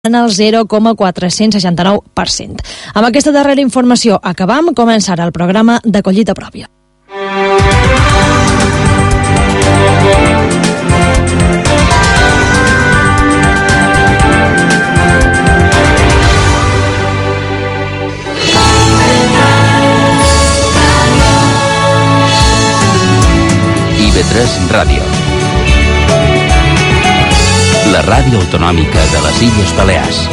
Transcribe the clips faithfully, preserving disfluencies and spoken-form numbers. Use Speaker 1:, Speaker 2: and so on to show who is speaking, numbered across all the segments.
Speaker 1: en el zero coma quatre-cents seixanta-nou per cent. Amb aquesta darrera informació acabam. Comença ara el programa de Collita Pròpia.
Speaker 2: I ve tres Ràdio, la ràdio autonòmica de les Illes Balears.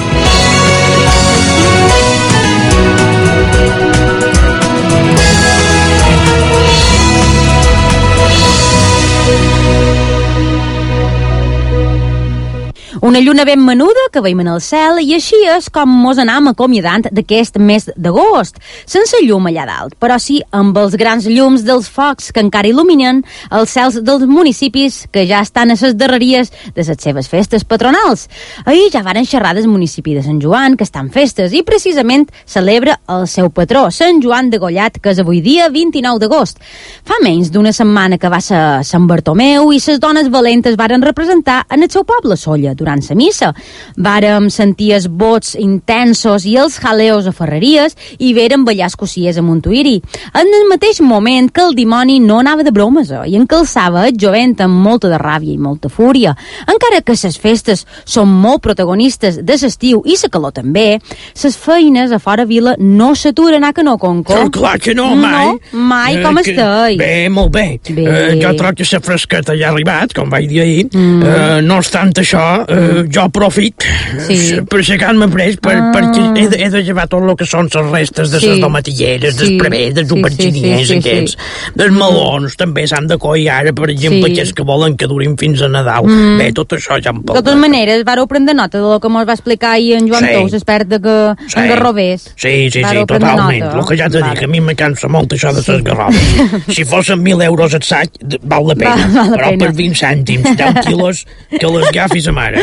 Speaker 3: Una lluna ben menuda que veiem en el cel i així és com mos anam acomiadant d'aquest mes d'agost, sense llum allà dalt, però sí amb els grans llums dels focs que encara il·luminen els cels dels municipis que ja estan a les darreries de les seves festes patronals. Ahir ja varen xerrar del municipi de Sant Joan, que està en festes, i precisament celebra el seu patró, Sant Joan de Gollat, que és avui dia vint-i-nou d'agost. Fa menys d'una setmana que va ser Sant Bartomeu i les dones valentes varen representar en el seu poble, Sóller, durant la missa. Vàrem sentir els vots intensos i els jaleos a Ferreries i veren ballar escociers a Montuïri. En el mateix moment que el dimoni no anava de bromes eh, i encalçava el jovent amb molta de ràbia i molta fúria. Encara que les festes són molt protagonistes de l'estiu i la calor també, les feines a fora vila no s'aturen a que no, Conco.
Speaker 4: Oh, clar que no, mai.
Speaker 3: No, mai,
Speaker 4: eh,
Speaker 3: com
Speaker 4: que...
Speaker 3: estàs?
Speaker 4: Bé, molt bé.
Speaker 3: bé.
Speaker 4: Eh, jo trobo que la fresqueta ja ha arribat, com vaig dir ahir. Mm. Eh, no obstant això, eh, mm. jo aprofit sí. per aixecar-me pres per, ah. perquè he de, he de llevar tot el que són les restes de les sí. domatilleres, sí. dels prevers, dels sí, auberginiers, sí, sí, sí, aquests, sí. dels melons, mm. també s'han de coir ara, per exemple, sí. aquests que volen que durin fins a Nadal. Mm. Bé, tot això ja em pot.
Speaker 3: De totes maneres, vareu prendre nota del que mos va explicar ahir en Joan sí. Tous, expert de que sí. en garrovers.
Speaker 4: Sí, sí, sí, totalment. El que ja t'he dit, a mi me cansa molt això de les garroves. Si fossin mil euros el sac, val la pena. Va, val la però pena. Per vint cèntims, deu quilos, que les agafis a mare.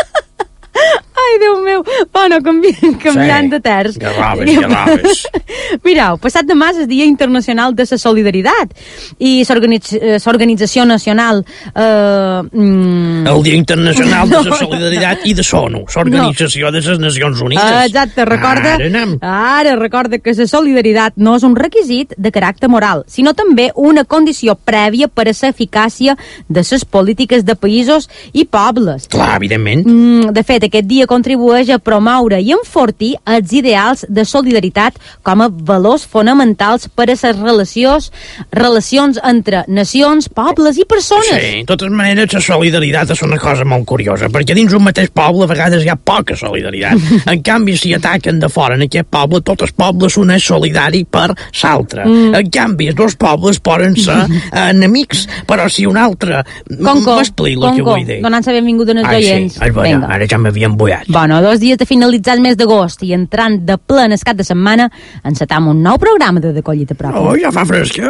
Speaker 3: Ai, Déu meu, bueno, canvi, canviant sí, de terç.
Speaker 4: Garraves, garraves.
Speaker 3: Mireu, passat demà és el Dia Internacional de la Solidaritat i l'Organització Nacional... Eh, mm...
Speaker 4: El Dia Internacional de la no, Solidaritat no. i de l'ONU, l'Organització no. de les Nacions Unides.
Speaker 3: Exacte, recorda,
Speaker 4: ara,
Speaker 3: ara recorda que la solidaritat no és un requisit de caràcter moral, sinó també una condició prèvia per a l'eficàcia de les polítiques de països i pobles.
Speaker 4: Clar, evidentment.
Speaker 3: Mm, de fet, aquest dia contribueix a promoure i enfortir els ideals de solidaritat com a valors fonamentals per a les relacions, relacions entre nacions, pobles i persones.
Speaker 4: Sí, de totes maneres, la solidaritat és una cosa molt curiosa, perquè dins un mateix poble a vegades hi ha poca solidaritat. En canvi, si ataquen de fora en aquest poble, tot el poble s'uneix solidari per l'altre. Mm. En canvi, els dos pobles poden ser enemics, però si un altre... M'explico el que vull dir.
Speaker 3: Donant-se benvingut als oients.
Speaker 4: Sí, bueno, ara ja m'havia embullat.
Speaker 3: Bueno, dos dies de finalitzar el mes d'agost i entrant de ple en el cap de setmana, encetam un nou programa de De Collita Pròpia.
Speaker 4: Oh, ja fa fresca.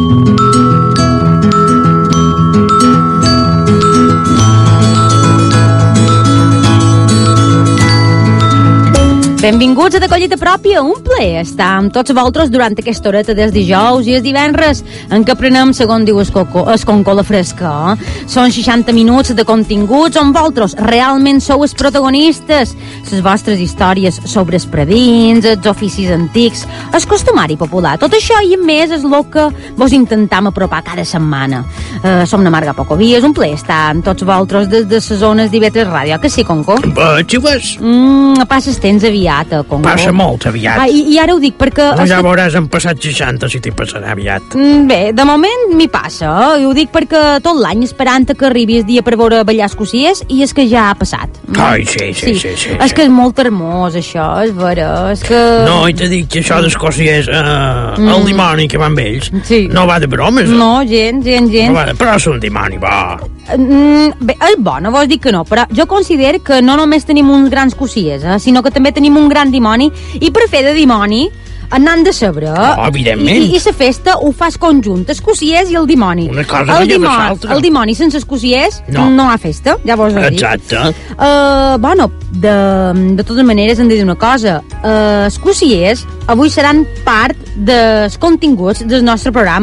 Speaker 3: Benvinguts a De Collita Pròpia, un plaer estar amb tots vosaltres durant aquesta horeta des dijous i els divendres en què prenem, segons diu es Conco la fresca. Eh? Són seixanta minuts de continguts on vosaltres realment sou els protagonistes, les vostres històries sobre els predins, els oficis antics, el costumari popular. Tot això i més és el que vos intentam apropar cada setmana. Eh, som na Marga Pocovia, és un plaer estar amb tots vosaltres des de les zones d'I V tres Ràdio, que sí, Conco?
Speaker 4: Vaig i vas.
Speaker 3: Mm, passes temps aviat. Congo.
Speaker 4: Passa molt aviat.
Speaker 3: Ah, i, I ara ho dic perquè...
Speaker 4: No, ja veuràs, han passat seixanta si t'hi passarà aviat.
Speaker 3: Bé, de moment m'hi passa, eh? I ho dic perquè tot l'any esperant que arribi el dia per veure ballar escociers i és que ja ha passat.
Speaker 4: Ai, sí, sí, sí. sí, sí
Speaker 3: és
Speaker 4: sí.
Speaker 3: que és molt hermós, això, és vera, és que...
Speaker 4: No, i t'he dit que això d'escociers, eh, mm. el dimoni que va amb ells, sí. no va de bromes. Eh?
Speaker 3: No, gent, gent, gent.
Speaker 4: No va de... Però és un dimoni bo.
Speaker 3: Mm, bé, és bo, no vols dir que no, però jo considero que no només tenim uns grans cociers, eh, sinó que també tenim un gran dimoni, i per fer de dimoni n'han de saber.
Speaker 4: Oh, evidentment.
Speaker 3: I, i la festa ho fas conjunt, escociers i el dimoni.
Speaker 4: Una cosa
Speaker 3: el
Speaker 4: dimoni, l'altra.
Speaker 3: El dimoni sense escociers no, no ha festa, ja vos ho dic.
Speaker 4: Exacte.
Speaker 3: Uh, bueno, de, de totes maneres hem de dir una cosa. Uh, escociers avui seran part dels continguts del nostre programa.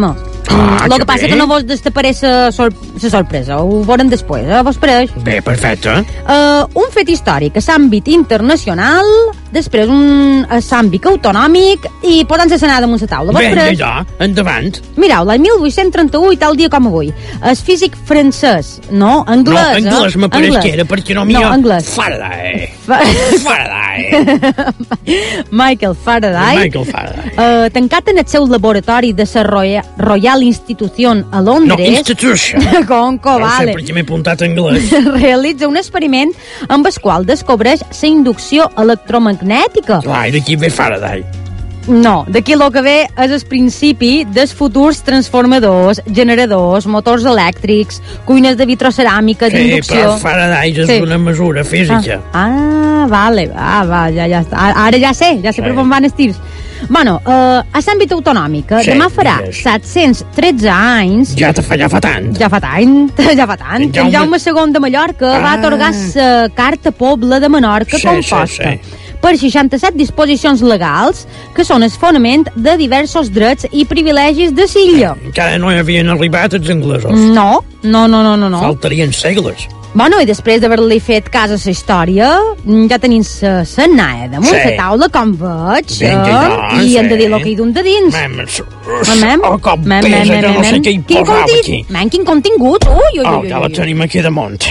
Speaker 4: Ah,
Speaker 3: el
Speaker 4: que
Speaker 3: que passa
Speaker 4: bé.
Speaker 3: que no vos desapareix la sor sorpresa, ho veurem després, eh? Vos pareix?
Speaker 4: Bé, perfecte.
Speaker 3: Uh, un fet històric a l'àmbit internacional, després un a l'àmbit autonòmic i posant-se a anar damunt la taula. Vos
Speaker 4: Bé,
Speaker 3: pareix?
Speaker 4: allò, endavant.
Speaker 3: Mireu, l'any mil vuit-cents trenta-u i tal dia com avui, el físic francès, no, anglès,
Speaker 4: No, anglès
Speaker 3: eh?
Speaker 4: me pareix
Speaker 3: Anglès.
Speaker 4: que era, perquè no m'hi
Speaker 3: No, anglès.
Speaker 4: Faraday.
Speaker 3: Fa-
Speaker 4: Faraday.
Speaker 3: Michael Faraday,
Speaker 4: Michael Faraday.
Speaker 3: uh, tancat en el seu laboratori de la Royal, Royal Institution a
Speaker 4: No,
Speaker 3: Londres,
Speaker 4: institution.
Speaker 3: Conco,
Speaker 4: No sé
Speaker 3: vale.
Speaker 4: per què m'he apuntat en anglès.
Speaker 3: realitza un experiment amb el qual descobreix la inducció electromagnètica.
Speaker 4: Clar, i d'aquí ve Faraday.
Speaker 3: No, d'aquí el que ve és el principi dels futurs transformadors, generadors, motors elèctrics, cuines de vitroceràmica,
Speaker 4: Sí,
Speaker 3: d'inducció...
Speaker 4: però Faraday és
Speaker 3: Sí.
Speaker 4: una mesura física.
Speaker 3: Ah, ah, vale, va, va, ja, ja està. Ara ara ja sé, ja sé
Speaker 4: Sí.
Speaker 3: per on van els tirs. Bueno, uh, a l'àmbit autonòmic,
Speaker 4: Sí,
Speaker 3: demà farà
Speaker 4: digues.
Speaker 3: set-cents tretze anys...
Speaker 4: Ja te fa, ja fa tant.
Speaker 3: Ja fa tant, ja fa tant.
Speaker 4: En
Speaker 3: que En
Speaker 4: Jaume-
Speaker 3: Jaume segon de Mallorca
Speaker 4: Ah.
Speaker 3: va atorgar la Carta Pobla de Menorca
Speaker 4: Sí,
Speaker 3: composta
Speaker 4: sí, sí.
Speaker 3: per seixanta-set disposicions legals que són el fonament de diversos drets i privilegis de l'illa.
Speaker 4: Encara no hi havien arribat els anglesos.
Speaker 3: No, no, no, no, no. no.
Speaker 4: Faltarien segles.
Speaker 3: Bueno, i després d'haver-li fet cas a la història, ja tenim la sennaia damunt
Speaker 4: Sí.
Speaker 3: la taula, com veig,
Speaker 4: Vinga,
Speaker 3: eh?
Speaker 4: ja,
Speaker 3: I hem de
Speaker 4: sí.
Speaker 3: dir el que hi d'un de dins.
Speaker 4: Mem,
Speaker 3: Mem,
Speaker 4: oh, com
Speaker 3: mem,
Speaker 4: pesa,
Speaker 3: mem,
Speaker 4: jo
Speaker 3: mem,
Speaker 4: no sé
Speaker 3: mem.
Speaker 4: què hi
Speaker 3: Quin
Speaker 4: posava
Speaker 3: contit-
Speaker 4: aquí.
Speaker 3: Mem, quin contingut? Ui, ui,
Speaker 4: Oh,
Speaker 3: ui,
Speaker 4: ja la
Speaker 3: ui, ui.
Speaker 4: tenim aquí damunt.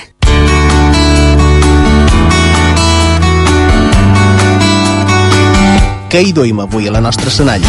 Speaker 5: Què hi duim avui a la nostra senalla?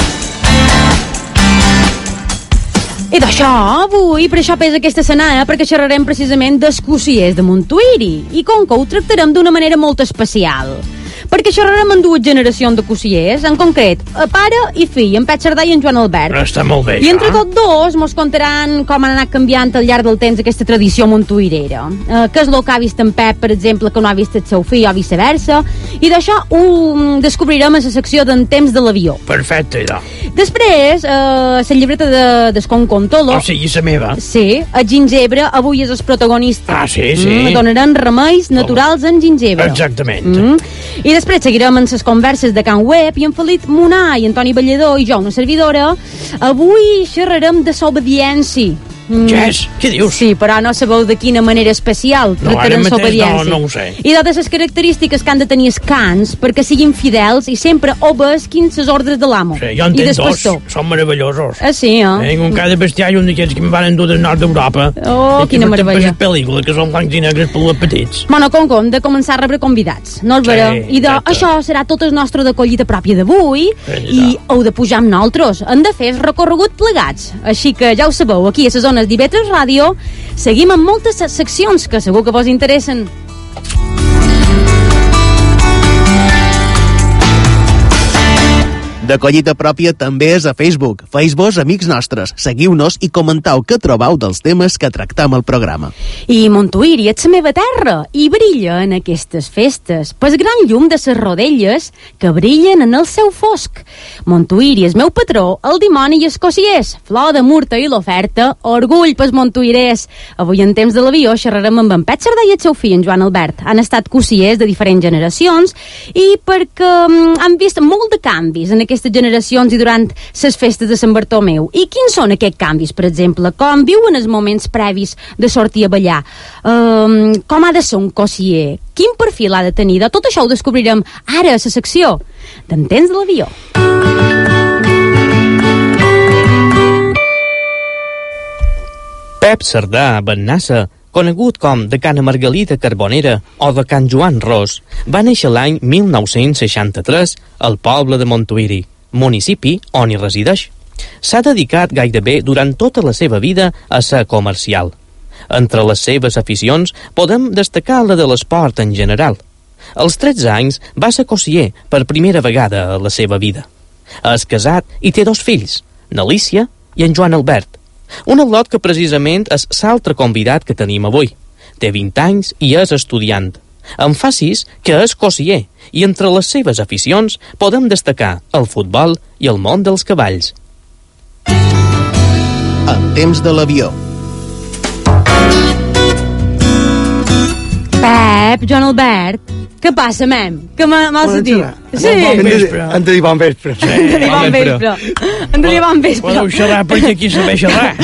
Speaker 3: I d'això, avui, per això pesa aquesta setmana, perquè xerrarem precisament d'escociers de Montuïri. I com que ho tractarem d'una manera molt especial. Perquè xerrarem amb dues generacions de cosiers, en concret, a pare i fill, en Pep Cerdà i en Joan Albert.
Speaker 4: Però està molt bé,
Speaker 3: I entre
Speaker 4: això.
Speaker 3: tots dos mos contaran com han anat canviant al llarg del temps aquesta tradició montuirera. Eh, què és el que ha vist en Pep, per exemple, que no ha vist el seu fill o viceversa. I d'això ho mm, descobrirem a la secció d'en temps de l'avió.
Speaker 4: Perfecte, idò.
Speaker 3: Després, eh, la llibreta de d'Esconcontolo.
Speaker 4: O sigui, la meva.
Speaker 3: Sí, el gingebre avui és el protagonista.
Speaker 4: Ah, sí, sí.
Speaker 3: Mm, donaran remeis naturals en gingebre.
Speaker 4: Exactament.
Speaker 3: Mm. I després seguirem amb les converses de Can Web i en Felip Munà i Antoni Ballador i jo, una servidora. Avui xerrarem de l'obediència. Mm.
Speaker 4: Yes, què dius?
Speaker 3: Sí, però no sabeu de quina manera especial
Speaker 4: No, ara
Speaker 3: tractarem
Speaker 4: mateix
Speaker 3: l'obediència.
Speaker 4: no- no ho sé.
Speaker 3: I de les característiques que han de tenir els cans perquè siguin fidels i sempre obesquin les ordres de l'amo.
Speaker 4: Sí, jo en
Speaker 3: I
Speaker 4: tenc
Speaker 3: del
Speaker 4: dos,
Speaker 3: pastor.
Speaker 4: són meravellosos.
Speaker 3: Ah, sí, eh?
Speaker 4: Tenc un cada bestiar i un d'aquells que em van endur del nord d'Europa.
Speaker 3: Oh,
Speaker 4: I que
Speaker 3: quina
Speaker 4: porten per
Speaker 3: meravella.
Speaker 4: les pel·lícules, que són blancs i negres per les petits.
Speaker 3: Bueno, com com, de començar a rebre convidats, no és
Speaker 4: Sí,
Speaker 3: vera? I de,
Speaker 4: exacte.
Speaker 3: això serà tot el nostre de collita pròpia d'avui
Speaker 4: Sí,
Speaker 3: i heu de pujar amb nosaltres. Hem de fer el recorregut plegats. Així que ja ho sabeu, aquí a les zones d'I V tres Ràdio seguim amb moltes seccions que segur que vos interessen.
Speaker 5: De collita pròpia també és a Facebook. Fes-vos amics nostres, seguiu-nos i comentau què trobau dels temes que tractam al programa.
Speaker 3: I Montuïri és la meva terra i brilla en aquestes festes pel gran llum de ses rodelles que brillen en el seu fosc. Montuïri és meu patró, el dimoni i els cosiers, flor de murta i l'oferta, orgull pels montuïrers. Avui en temps de l'avió xerrarem amb en Pep Cerdà i el seu fill, en Joan Albert. Han estat cosiers de diferents generacions i perquè um, han vist molt de canvis en aquestes generacions i durant les festes de Sant Bartomeu. I quins són aquests canvis, per exemple? Com viuen els moments previs de sortir a ballar? Um, com ha de ser un cosier? Quin perfil ha de tenir? De tot això ho descobrirem ara a la secció d'Entens de l'avió.
Speaker 6: Pep Cerdà Bennassa, conegut com de Cana Margalida Carbonera o de Can Joan Ros, va néixer l'any mil nou-cents seixanta-tres al poble de Montuïri, municipi on hi resideix. S'ha dedicat gairebé durant tota la seva vida a ser comercial. Entre les seves aficions podem destacar la de l'esport en general. Als tretze anys va ser cosier per primera vegada a la seva vida. És casat i té dos fills, n'Alícia i en Joan Albert. Un al·lot que precisament és l'altre convidat que tenim avui. Té vint anys i és estudiant. Em fa sis que és cosier i entre les seves aficions podem destacar el futbol i el món dels cavalls.
Speaker 5: En temps de l'avió.
Speaker 3: Pep, Joan Albert, què passa, mem? Que m'has sentit? Sí.
Speaker 7: Hem de, hem de dir bon vespre.
Speaker 3: Sí. Hem de dir bon vespre. Hem de dir bon vespre.
Speaker 4: Podeu xerrar perquè aquí saber xerrar.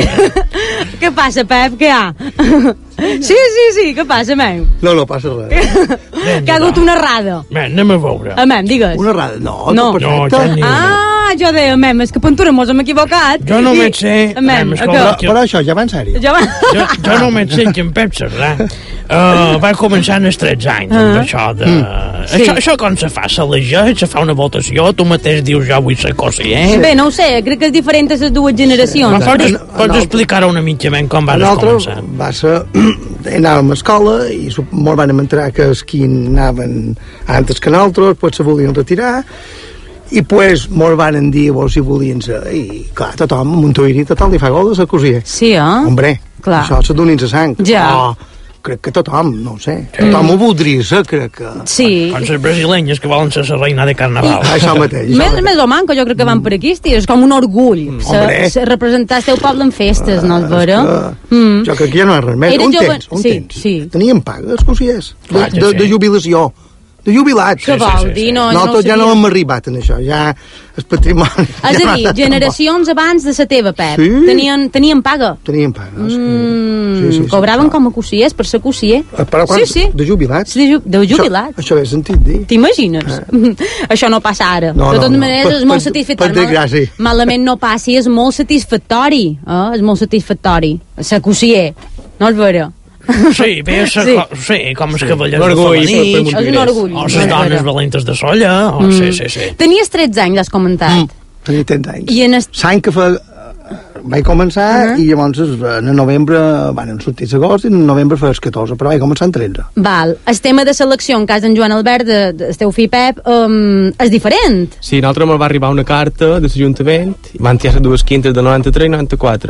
Speaker 3: Què passa, Pep? Què hi ha? Sí, sí, sí, què passa, mem?
Speaker 7: No, no passa res.
Speaker 3: Que ha hagut una errada.
Speaker 4: Mem, anem a veure.
Speaker 3: A mem, digues.
Speaker 7: Una errada? No,
Speaker 3: no.
Speaker 7: no,
Speaker 4: no ja ni
Speaker 3: Ah, jo deia, mem, és que Pantura mos hem equivocat.
Speaker 4: Jo no me'n sé.
Speaker 3: Mem,
Speaker 7: que... però, però això ja va en sèrio.
Speaker 3: Jo,
Speaker 4: jo, jo no me'n sé que en Pep Cerdà uh, va començar als tretze anys amb uh -huh. això de... Mm. Sí. Això, això com se fa? S'elegeix, se fa una votació, tu mateix dius jo vull ser conseller?
Speaker 3: Bé, no ho sé, crec que és diferent a les dues generacions.
Speaker 4: No, pots pots explicar una mitjament com vas començar?
Speaker 7: Va ser... Anàvem a escola i molt van entrar que els qui anaven antes que nosaltres, pues se volien retirar i pues molt van dir vols si volien ser i clar, tothom, a Montuïri tothom li fa gol de ser cosí.
Speaker 3: Sí, eh?
Speaker 7: Hombre,
Speaker 3: clar.
Speaker 7: Això se donin la sang.
Speaker 3: Ja.
Speaker 7: Oh, crec que tothom, no ho sé, tothom mm. ho voldria ser, crec que...
Speaker 3: Sí.
Speaker 4: Com les brasilenyes que volen ser la reina de carnaval.
Speaker 7: I, això mateix.
Speaker 3: Això més, mateix. Més o manco, jo crec que van per aquí, estia, és com un orgull. Mm. Se, se representar el teu poble en festes, uh, no és vera?
Speaker 7: Mm. Jo crec que ja no és res més. On
Speaker 3: jove...
Speaker 7: tens? On
Speaker 3: sí,
Speaker 7: tens?
Speaker 3: Sí.
Speaker 7: Tenien pagues, cosies? De,
Speaker 4: Clar,
Speaker 7: de, de jubilació. De jubilats.
Speaker 3: Què vol sí, sí, dir? Sí. No,
Speaker 7: no,
Speaker 3: no
Speaker 7: tot ja no hem arribat en això, ja el patrimoni...
Speaker 3: És ja a dir, generacions abans de la teva, Pep, sí. tenien, tenien paga.
Speaker 7: Tenien paga, sí.
Speaker 3: Mm,
Speaker 7: sí, sí, sí
Speaker 3: cobraven
Speaker 7: sí,
Speaker 3: com a cossiers per ser cossier.
Speaker 7: Però quan?
Speaker 3: Sí, sí.
Speaker 7: De jubilats?
Speaker 3: De, ju de jubilats.
Speaker 7: Això, això ho he sentit dir.
Speaker 3: T'imagines? Eh. Això no passa ara.
Speaker 7: No,
Speaker 3: de totes
Speaker 7: no,
Speaker 3: maneres,
Speaker 7: no.
Speaker 3: és molt satisfactori.
Speaker 7: Per desgràcia.
Speaker 3: Mal, malament no passi, és molt satisfactori. Eh? És molt satisfactori. Ser cossier. No és vera?
Speaker 4: Sí, bé, sí. sí, com els cavallers
Speaker 6: de
Speaker 4: femení,
Speaker 3: és un orgull.
Speaker 4: O les dones valentes de Solla, o mm. sí, sí, sí.
Speaker 3: Tenies tretze anys, has comentat.
Speaker 7: Mm. Tenia trenta anys.
Speaker 3: I en est...
Speaker 7: L'any que fa... vaig començar uh -huh. i llavors en novembre, bueno, en sortit d'agost i en novembre fa els catorze, però vaig començar en tretze.
Speaker 3: Val. El tema de selecció en cas d'en Joan Albert, de, de, el teu fill Pep, um, és diferent.
Speaker 6: Sí, a nosaltres ens va arribar una carta de l'Ajuntament, van tirar dues quintes de noranta-tres i noranta-quatre.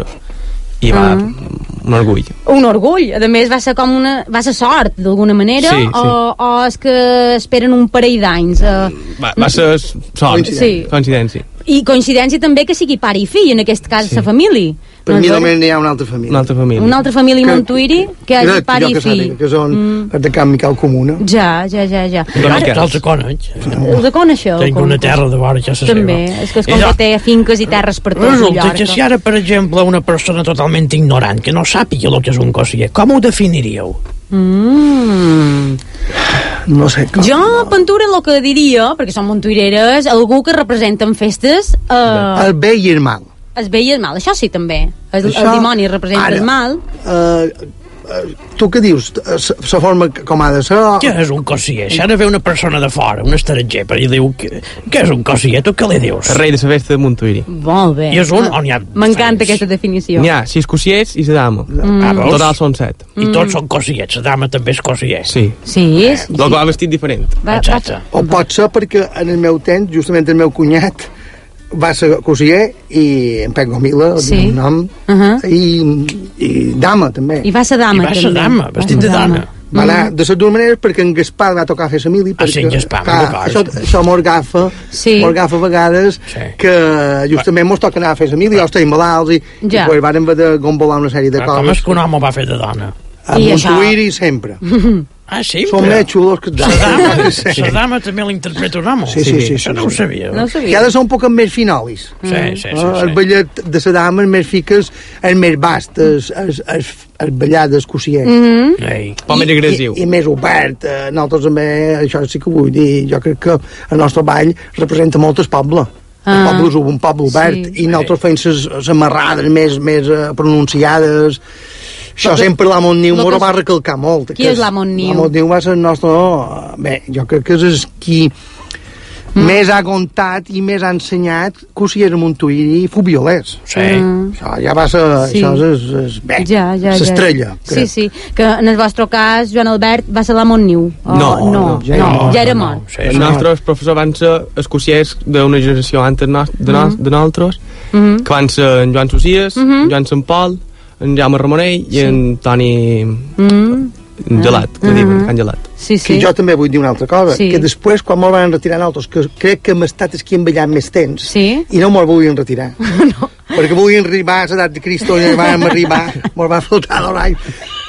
Speaker 6: I va, uh -huh. un orgull.
Speaker 3: Un orgull, a més va ser com una... va ser sort, d'alguna manera,
Speaker 6: sí, sí.
Speaker 3: O, o és que esperen un parell d'anys? Uh...
Speaker 6: Va, va ser sort, coincidència. Sí. coincidència.
Speaker 3: I coincidència també que sigui pare i fill, en aquest cas, sí. Sa família.
Speaker 7: Per no mi només n'hi ha una altra família.
Speaker 6: Una altra família.
Speaker 3: Una altra família a Montuïri que hi hagi pare i fill.
Speaker 7: Sàpiga, que són mm. de Can Miquel Comuna.
Speaker 3: Ja, ja, ja, ja.
Speaker 4: Els de coneix.
Speaker 3: Els de coneixeu.
Speaker 4: Tinc una terra de vora, ja se
Speaker 3: també, és que és com que té finques i terres per tot
Speaker 4: Resulta que si ara, per exemple, una persona totalment ignorant, que no sàpiga el que és un cossier, com ho definiríeu?
Speaker 3: Mm.
Speaker 7: No sé com.
Speaker 3: Jo, Pantura, el que diria, perquè som montuireres, algú que representa en festes... Eh,
Speaker 7: el bé i el mal.
Speaker 3: El bé i el mal, això sí també. El, això, el dimoni representa ara, el mal.
Speaker 7: Eh, tu què dius? La forma com ha de ser?
Speaker 4: Què és un cossier? Si ha de ve una persona de fora, un estranger, i diu què és un cossier, tu què li dius?
Speaker 6: El rei de la festa de Montuïri.
Speaker 3: Molt bé.
Speaker 4: I és un on hi ha...
Speaker 3: M'encanta aquesta definició.
Speaker 6: N'hi ha sis cossiers i la dama.
Speaker 3: Mm.
Speaker 6: Ah, en total són set.
Speaker 4: I tots són cossiers, la dama també és cossier.
Speaker 6: Sí.
Speaker 3: Sí, és...
Speaker 6: El que va vestit diferent.
Speaker 3: Va,
Speaker 4: Exacte.
Speaker 7: O pot ser perquè en el meu temps, justament el meu cunyat va ser cossier i en Pep Gomila,
Speaker 3: sí.
Speaker 7: el nom, uh -huh. i, i dama també.
Speaker 3: I va ser dama,
Speaker 4: I va ser dama, vestit de dama.
Speaker 7: Va anar de les dues maneres perquè en Gaspar va tocar fer la mili perquè,
Speaker 4: ah, sí, Gaspar,
Speaker 7: clar, això, això mos agafa
Speaker 3: sí.
Speaker 7: mos agafa a vegades sí. que justament mos toca anar a fer la mili, o estem malalts i, ja. i pues, vàrem haver de gombolar una sèrie de
Speaker 4: ah,
Speaker 7: coses.
Speaker 4: Com és que un home va fer de dona?
Speaker 7: A Montuïri sempre.
Speaker 4: Ah, sí?
Speaker 7: Són més xulos que...
Speaker 4: La dama, sí. la dama també l'interpreta un home?
Speaker 7: Sí, sí, sí.
Speaker 4: Això no ho sabia.
Speaker 3: No ho sabia.
Speaker 7: Que ha de ser un poc més finolis.
Speaker 4: Sí, sí, sí. sí,
Speaker 7: sí. El ballet de la dama és més fiques, és més bast, és, és, és, és ballat d'escossier.
Speaker 3: Mm -hmm.
Speaker 4: Ei.
Speaker 6: Poc més agressiu.
Speaker 7: I, I més obert. Nosaltres també, això sí que vull dir, jo crec que el nostre ball representa molt el poble. El ah, poble és un poble obert, sí. i nosaltres fem les amarrades més, més uh, pronunciades. Això que, sempre l'Amon Niu m'ho va recalcar molt.
Speaker 3: Qui és l'Amon Niu?
Speaker 7: L'Amon Niu va ser el nostre... Bé, jo crec que és qui mm. més ha contat i més ha ensenyat cossiers a Montuïri fubiolers.
Speaker 4: Sí.
Speaker 3: Mm.
Speaker 7: Això ja va ser... Sí. Això és, és bé,
Speaker 3: ja, ja,
Speaker 7: s'estrella.
Speaker 3: Ja. Sí, sí, que en el vostre cas, Joan Albert, va ser l'Amon Niu. Oh,
Speaker 6: no,
Speaker 3: no, no, ja, no, no, ja era mort.
Speaker 6: No, sí, els nostres professors van ser els cossiers d'una generació antes de, nos, de, nos, mm. de nosaltres, mm -hmm. que van ser en Joan Socias, mm -hmm. en Joan Sant Pol, en Jaume Ramonell i sí. en Toni mm. Gelat, que mm -hmm. diuen, Can Gelat.
Speaker 3: Sí, sí.
Speaker 7: Que jo també vull dir una altra cosa,
Speaker 3: sí.
Speaker 7: que després, quan me'l van retirar nosaltres, que crec que hem estat aquí emballant més temps,
Speaker 3: sí.
Speaker 7: i no me'l volien retirar. No. Perquè volien arribar a l'edat de Cristo, i vam arribar, me'l van flotar l'horari.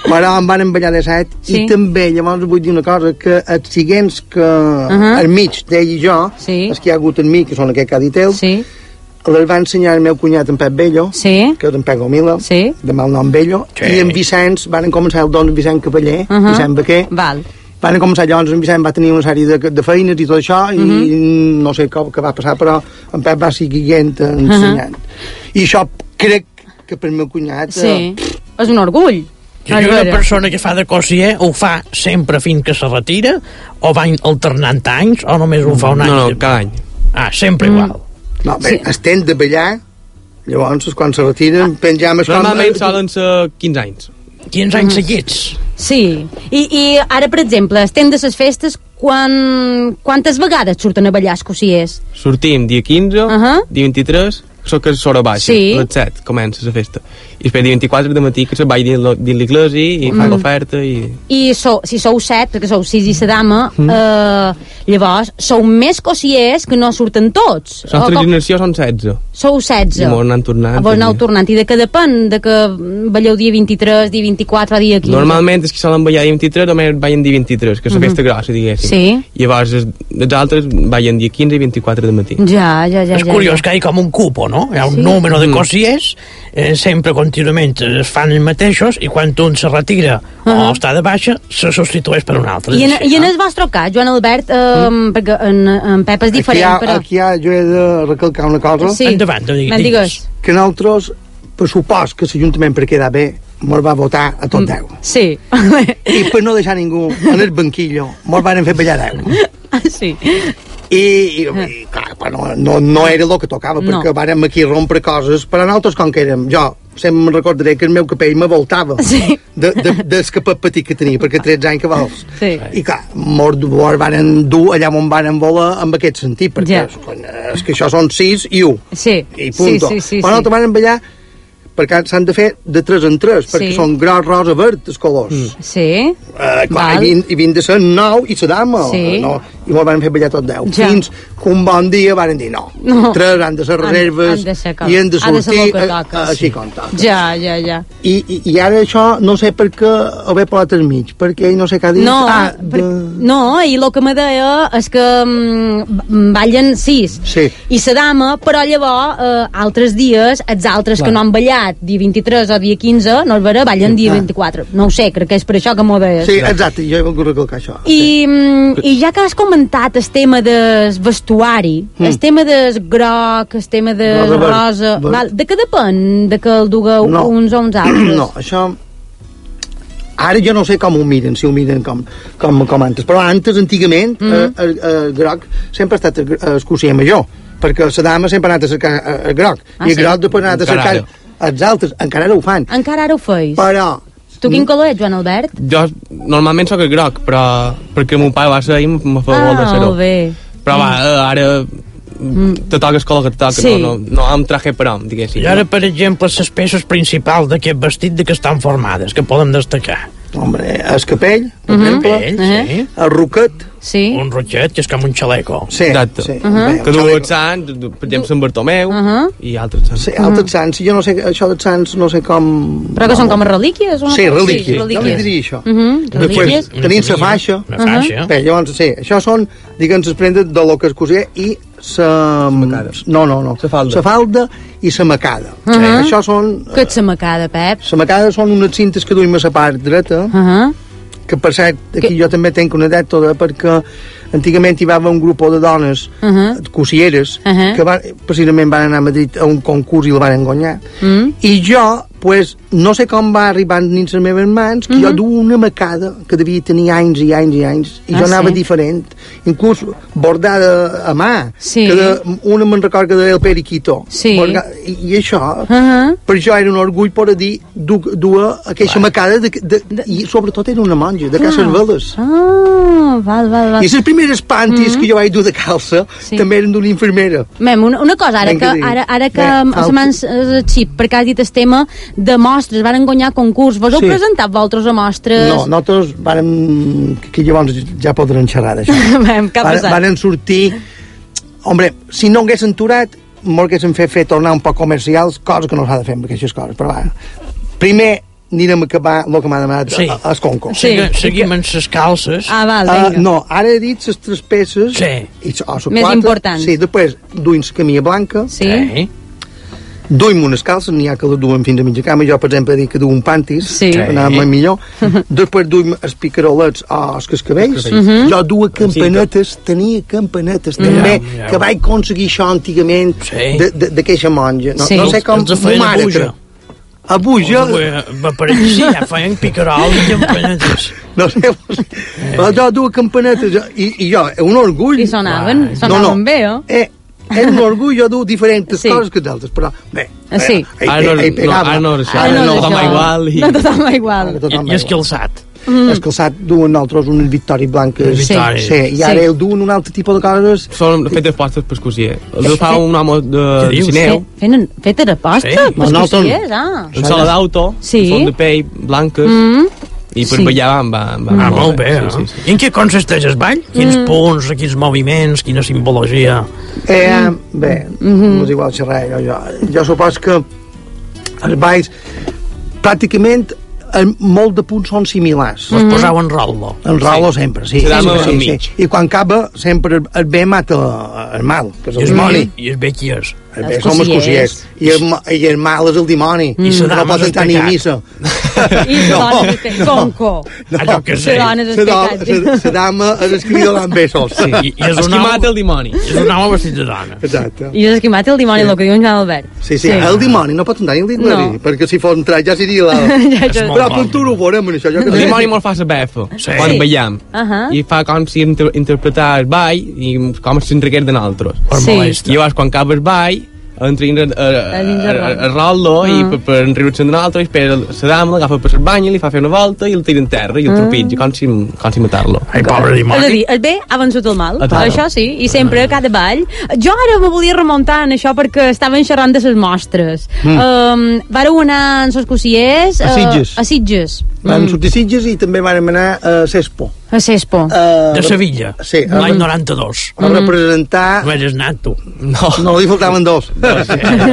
Speaker 7: però em van ballar de set, sí. I també, llavors vull dir una cosa, que els siguients que uh -huh. al mig d'ell i jo, sí. Els que hi ha hagut en mi, que són aquest que ha dit ell, sí. Les va ensenyar el meu cunyat, en Pep Bello, sí. Que és en Pep Gomila, sí. De malnom Bello, sí. I en Vicenç, van començar el don Vicent Cavaller, uh -huh. Vicent Baquer, val. Van començar llavors, en Vicent va tenir una sèrie de, de feines i tot això, i uh -huh. no sé com, què va passar, però en Pep va seguir ensenyant. Uh -huh. I això crec que per meu cunyat...
Speaker 3: Sí, eh, és un orgull.
Speaker 4: I una persona que fa de cosier ho fa sempre fins que se retira, o va alternant anys, o només ho fa un any?
Speaker 8: No, no, cada any.
Speaker 4: Ah, sempre mm. igual.
Speaker 7: No, bé, sí. Estem de ballar, llavors, quan se retiren, ah. Penjam...
Speaker 8: Normalment com... solen ser quinze anys.
Speaker 4: quinze anys mm. seguits.
Speaker 3: Sí, I, i ara, per exemple, estem de les festes, quan... quantes vegades surten a ballar els cosiers?
Speaker 8: Sortim dia quinze, uh -huh. dia vint-i-tres, so que és l'hora baixa, sí. A les set comença la festa. I després dia vint-i-quatre de matí que se vaig dins l'església i mm. fa l'oferta i... I sou,
Speaker 3: si sou set, perquè sou sis i sa dama, mm. eh, llavors sou més cosiers que no surten tots.
Speaker 8: La nostra generació són setze.
Speaker 3: Sou setze.
Speaker 8: I mos anant tornant.
Speaker 3: Vos aneu tornant. I de què depèn? De que balleu dia vint-i-tres, dia vint-i-quatre, dia quinze?
Speaker 8: Normalment és que solen ballar dia vint-i-tres, només ballen dia vint-i-tres, que és la festa grossa, diguéssim. Sí. I llavors els altres ballen dia quinze i vint-i-quatre de matí.
Speaker 3: Ja, ja, ja.
Speaker 4: És
Speaker 3: ja,
Speaker 4: curiós
Speaker 3: ja.
Speaker 4: que hi ha com un cupo, no? Hi ha un sí. número de cosiers, eh, sempre contínuament es fan els mateixos, i quan un se retira uh -huh. o està de baixa, se substitueix per un altre.
Speaker 3: I en, i en el vostre cas, Joan Albert, eh, mm. perquè en, en Pep és diferent,
Speaker 7: aquí ha,
Speaker 3: però...
Speaker 7: Aquí ha, jo he de recalcar una cosa.
Speaker 3: Sí.
Speaker 4: Endavant, digues.
Speaker 3: digues.
Speaker 7: Que nosaltres, per supòs que l'Ajuntament, per quedar bé, mos va votar a tot deu.
Speaker 3: Sí.
Speaker 7: I per no deixar ningú en el banquillo, mos van fer ballar deu.
Speaker 3: Sí.
Speaker 7: I, i, i clar, no, no, no era el que tocava, perquè no. Vàrem aquí rompre coses, però nosaltres com que érem, jo sempre me'n recordaré que el meu capell me voltava sí. de, de, des capet petit que tenia, perquè tretze anys que vols. Sí. I clar, mos varen dur allà on varen voler amb aquest sentit, perquè ja. És que això són sis i u.
Speaker 3: Sí.
Speaker 7: I punto.
Speaker 3: Sí, sí, sí,
Speaker 7: però nosaltres varen ballar perquè s'han de fer de tres en tres, perquè
Speaker 3: sí.
Speaker 7: són gros, rosa, verd, els colors. Mm.
Speaker 3: Sí.
Speaker 7: Uh, clar, i vint, i vint de ser nou i la dama.
Speaker 3: Sí.
Speaker 7: No? I mos van fer ballar tot deu. Ja. Fins que un bon dia van dir no.
Speaker 3: no.
Speaker 7: Tres han de ser reserves han, han de ser com, i han de sortir de a, a, així com toca.
Speaker 3: Ja, ja, ja.
Speaker 7: I, i, I ara això no sé per què ho he posat al mig, perquè ell no sé què ha dit.
Speaker 3: No,
Speaker 7: ah,
Speaker 3: per, de... no i el que me deia és que um, ballen sis.
Speaker 7: Sí.
Speaker 3: I la dama, però llavors, uh, altres dies, els altres clar. Que no han ballat, dia vint-i-tres o dia quinze, no el veurà, ballen dia vint-i-quatre. No ho sé, crec que és per això que m'ho deies.
Speaker 7: Sí, exacte, jo he volgut recalcar això.
Speaker 3: I, sí. I ja que has comentat el tema del vestuari, mm. el tema del groc, el tema de no, rosa... Ver, val, de què depèn de que el dugueu no. uns o uns altres?
Speaker 7: No, això... Ara jo no sé com ho miren, si ho miren com, com, com antes, però antes, antigament, mm. eh, el, el groc sempre ha estat el cosí major, perquè la dama sempre ha anat a cercar el groc, ah, i el sí? groc després ha anat a cercar els altres. Encara ara ho fan.
Speaker 3: Encara ara ho feis?
Speaker 7: Però...
Speaker 3: Tu quin color ets, Joan Albert?
Speaker 8: Jo normalment sóc el groc, però perquè el meu pare va ser i me fa molt de ser-ho.
Speaker 3: Ah, molt bé.
Speaker 8: Però va, ara mm. te toca el color que te toca, sí. no, no, no em traje per hom, diguéssim.
Speaker 4: I ara, per exemple, les peces principals d'aquest vestit de què estan formades, que podem destacar?
Speaker 7: Hombre, el capell, per
Speaker 4: uh -huh.
Speaker 7: exemple,
Speaker 4: capell, uh -huh. sí.
Speaker 7: el roquet,
Speaker 3: sí.
Speaker 4: un roquet que és com un xaleco.
Speaker 7: Sí,
Speaker 8: exacte.
Speaker 7: Sí.
Speaker 3: Uh -huh.
Speaker 8: Que du els sants, per exemple, Sant Bartomeu uh -huh. i altres sants.
Speaker 7: Sí, altres sants. Jo no sé, això dels sants no sé com...
Speaker 3: Però que són com relíquies?
Speaker 7: Una sí, relíquies. Sí, relíquies. Jo li diria això.
Speaker 3: Uh -huh.
Speaker 7: Després tenim la faixa.
Speaker 4: La faixa.
Speaker 7: Uh -huh. Bé, llavors, sí, això són, diguem, les prendes de lo que es cosia i sa... No, no, no.
Speaker 8: La falda.
Speaker 7: La falda i la macada. Uh -huh. Això són...
Speaker 3: Què és la macada, Pep?
Speaker 7: La macada són unes cintes que duim a la part dreta, uh -huh. que per cert, aquí que... jo també tenc una anècdota, perquè antigament hi va haver un grup de dones uh -huh. cosieres uh -huh. que van, precisament van anar a Madrid a un concurs i la van guanyar. Uh -huh. I jo, pues, no sé com va arribar dins les meves mans, que uh -huh. jo du una macada que devia tenir anys i anys i anys, i ah, jo anava sí? diferent, inclús bordada a mà,
Speaker 3: sí.
Speaker 7: que de, una me'n recorda que deia el Periquito.
Speaker 3: Sí.
Speaker 7: Borda, i, I això, uh
Speaker 3: -huh.
Speaker 7: per això era un orgull per a dir, du, dur aquesta macada, de, de, de, i sobretot era una monja, de Cases Veles.
Speaker 3: Ah, val, val, val.
Speaker 7: I les primeres panties uh -huh. que jo vaig dur de calça sí. també eren d'una infermera.
Speaker 3: Mem, una, una cosa, ara ben que, ara, ara que se m'han xip, perquè has dit el tema de mostres, varen guanyar concurs. Vos heu sí. presentat vosaltres a mostres?
Speaker 7: No, nosaltres varen... que llavors ja podran xerrar d'això. Varen, varen sortir... Hombre, si no haguessin aturat, molt haguessin fet fer tornar un poc comercials, coses que no s'ha de fer amb aquestes coses, però va. Primer, anirem a acabar el que m'ha demanat
Speaker 4: sí.
Speaker 7: el Conco.
Speaker 4: Sí. Seguim amb les calces.
Speaker 3: Ah, val, vinga.
Speaker 7: Uh, no, ara he dit les tres peces.
Speaker 4: Sí.
Speaker 7: I, oh,
Speaker 3: més
Speaker 7: quatre,
Speaker 3: important.
Speaker 7: Sí, després duim la camilla blanca.
Speaker 3: Sí. sí.
Speaker 7: Duim unes calces, n'hi ha que les duem fins a mitja cama. Jo, per exemple, he dit que duim pantis,
Speaker 3: sí.
Speaker 7: per anar molt millor. Després duim els picarolets o els cascabells. Uh -huh. Jo duia campanetes, tenia campanetes, també, yeah, yeah. que vaig aconseguir això antigament sí. d'aquesta monja. No, sí. no sé com...
Speaker 4: Els feien a Buja.
Speaker 7: A Buja...
Speaker 4: Va pareixer, ja feien picarol i campanetes.
Speaker 7: No sé, però jo duia campanetes i, i jo, un orgull...
Speaker 3: I sonaven, sonaven no, no. bé, oh?
Speaker 7: Eh, és un orgull, jo du diferents sí. coses que d'altres, però bé,
Speaker 3: sí.
Speaker 7: eh, ara no,
Speaker 8: no, ara no, ara no, tothom igual. I...
Speaker 3: No tothom igual.
Speaker 4: I, i el calçat.
Speaker 7: Mm. El calçat duen nosaltres unes victòries blanques.
Speaker 4: Sí.
Speaker 7: sí. I ara sí. el duen un altre tipus de coses.
Speaker 8: Són fetes postes per cosier. El fa un home de, de cineu.
Speaker 3: Fe, fetes de postes sí. per cosiers, ah.
Speaker 8: Un sala d'auto,
Speaker 3: sí.
Speaker 8: són de pell, blanques. Mm. I per sí. ballar van, van, van
Speaker 4: ah, molt bé, bé sí, sí, sí. I en què consisteix el ball? Quins mm. punts, quins moviments, quina simbologia?
Speaker 7: Eh, bé, mm -hmm. no és igual xerrar, jo, jo, jo supos que els balls pràcticament el, molt de punts són similars.
Speaker 4: Us mm -hmm. poseu en rollo.
Speaker 7: En rollo sí. sempre, sí. sí, sí,
Speaker 8: sí,
Speaker 7: sí. I quan acaba sempre el bé mata el mal, que és el dimoni.
Speaker 4: I el bé qui és?
Speaker 7: El bé som els cosiers. I el, i el mal és el dimoni.
Speaker 4: I la dama
Speaker 7: no pot entrar ni a missa.
Speaker 3: I la dona és pecat. Conco.
Speaker 4: Allò que sé.
Speaker 3: La dona és pecat.
Speaker 7: La dama és escrita amb besos.
Speaker 4: Sí, i, i és un home el dimoni. És un home vestit de dona.
Speaker 7: Exacte.
Speaker 3: I és esquimat el dimoni, el que diu en Joan Albert.
Speaker 7: Sí, sí, el dimoni no pot entrar ni el dimoni, perquè si fos entrat ja seria la... Però per tu ho veurem, això.
Speaker 8: El dimoni molt fa la befa, quan ballam. I fa com si interpretar el ball i com si s'enregués de nosaltres. I llavors, quan acaba el ball, entrin a rollo i per enriure-se'n de nosaltres, i per la dama l'agafa per el bany, li fa fer una volta i el tira en terra i el tropitja, com si matar-lo.
Speaker 4: Ai, pobre dimoni.
Speaker 3: És a dir, el bé ha vençut el mal, això sí, i sempre a cada ball. Jo ara me volia remuntar en això perquè estaven xerrant de les mostres. Vareu anar en els cosiers
Speaker 7: a Sitges.
Speaker 3: A Sitges.
Speaker 7: Vam sortir a Sitges i també vam anar a Cespo.
Speaker 3: A Cespo.
Speaker 7: Uh,
Speaker 4: de Sevilla.
Speaker 7: Sí.
Speaker 4: L'any noranta-dos.
Speaker 7: A representar...
Speaker 4: No eres anat, tu.
Speaker 7: No. No, li faltaven dos. dos.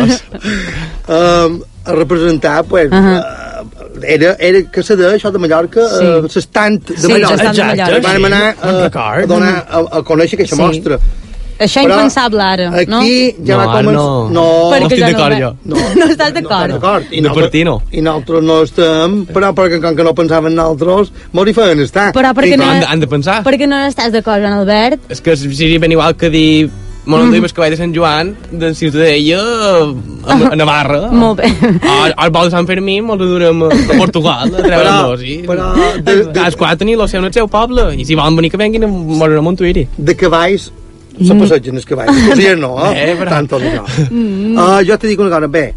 Speaker 7: uh, a representar, pues... Uh -huh. uh, era, era que se deia això de Mallorca, sí. uh, l'estant de
Speaker 3: sí,
Speaker 7: Mallorca.
Speaker 3: Exacte.
Speaker 7: Vam anar uh, a, donar, a, a conèixer aquesta sí. mostra.
Speaker 3: Això és impensable ara, no?
Speaker 7: Aquí ja
Speaker 8: no,
Speaker 7: va començar...
Speaker 8: No,
Speaker 7: no,
Speaker 8: no estic d'acord jo.
Speaker 3: No, no estàs d'acord?
Speaker 7: No, d'acord. I
Speaker 8: de partir no.
Speaker 7: I nosaltres no estem, però perquè com que no pensaven nosaltres, molt hi feien estar.
Speaker 3: Però perquè no...
Speaker 8: Han de, han de pensar.
Speaker 3: Perquè no estàs d'acord, Joan Albert?
Speaker 8: És que seria ben igual que dir... Bueno, mm. el cavall de Sant Joan, de Ciutadella a, a Navarra.
Speaker 3: Molt bé.
Speaker 8: O el bou de Sant Fermín, molt durem a Portugal, a treure-nos. Però... Els quatre tenien el seu en el seu poble, i si volen venir que venguin a morir a Montuïri.
Speaker 7: De cavalls se passegen els cavalls. Cosies no, eh? Bé, tant tot això. Mm. Uh, jo te dic una cosa, bé,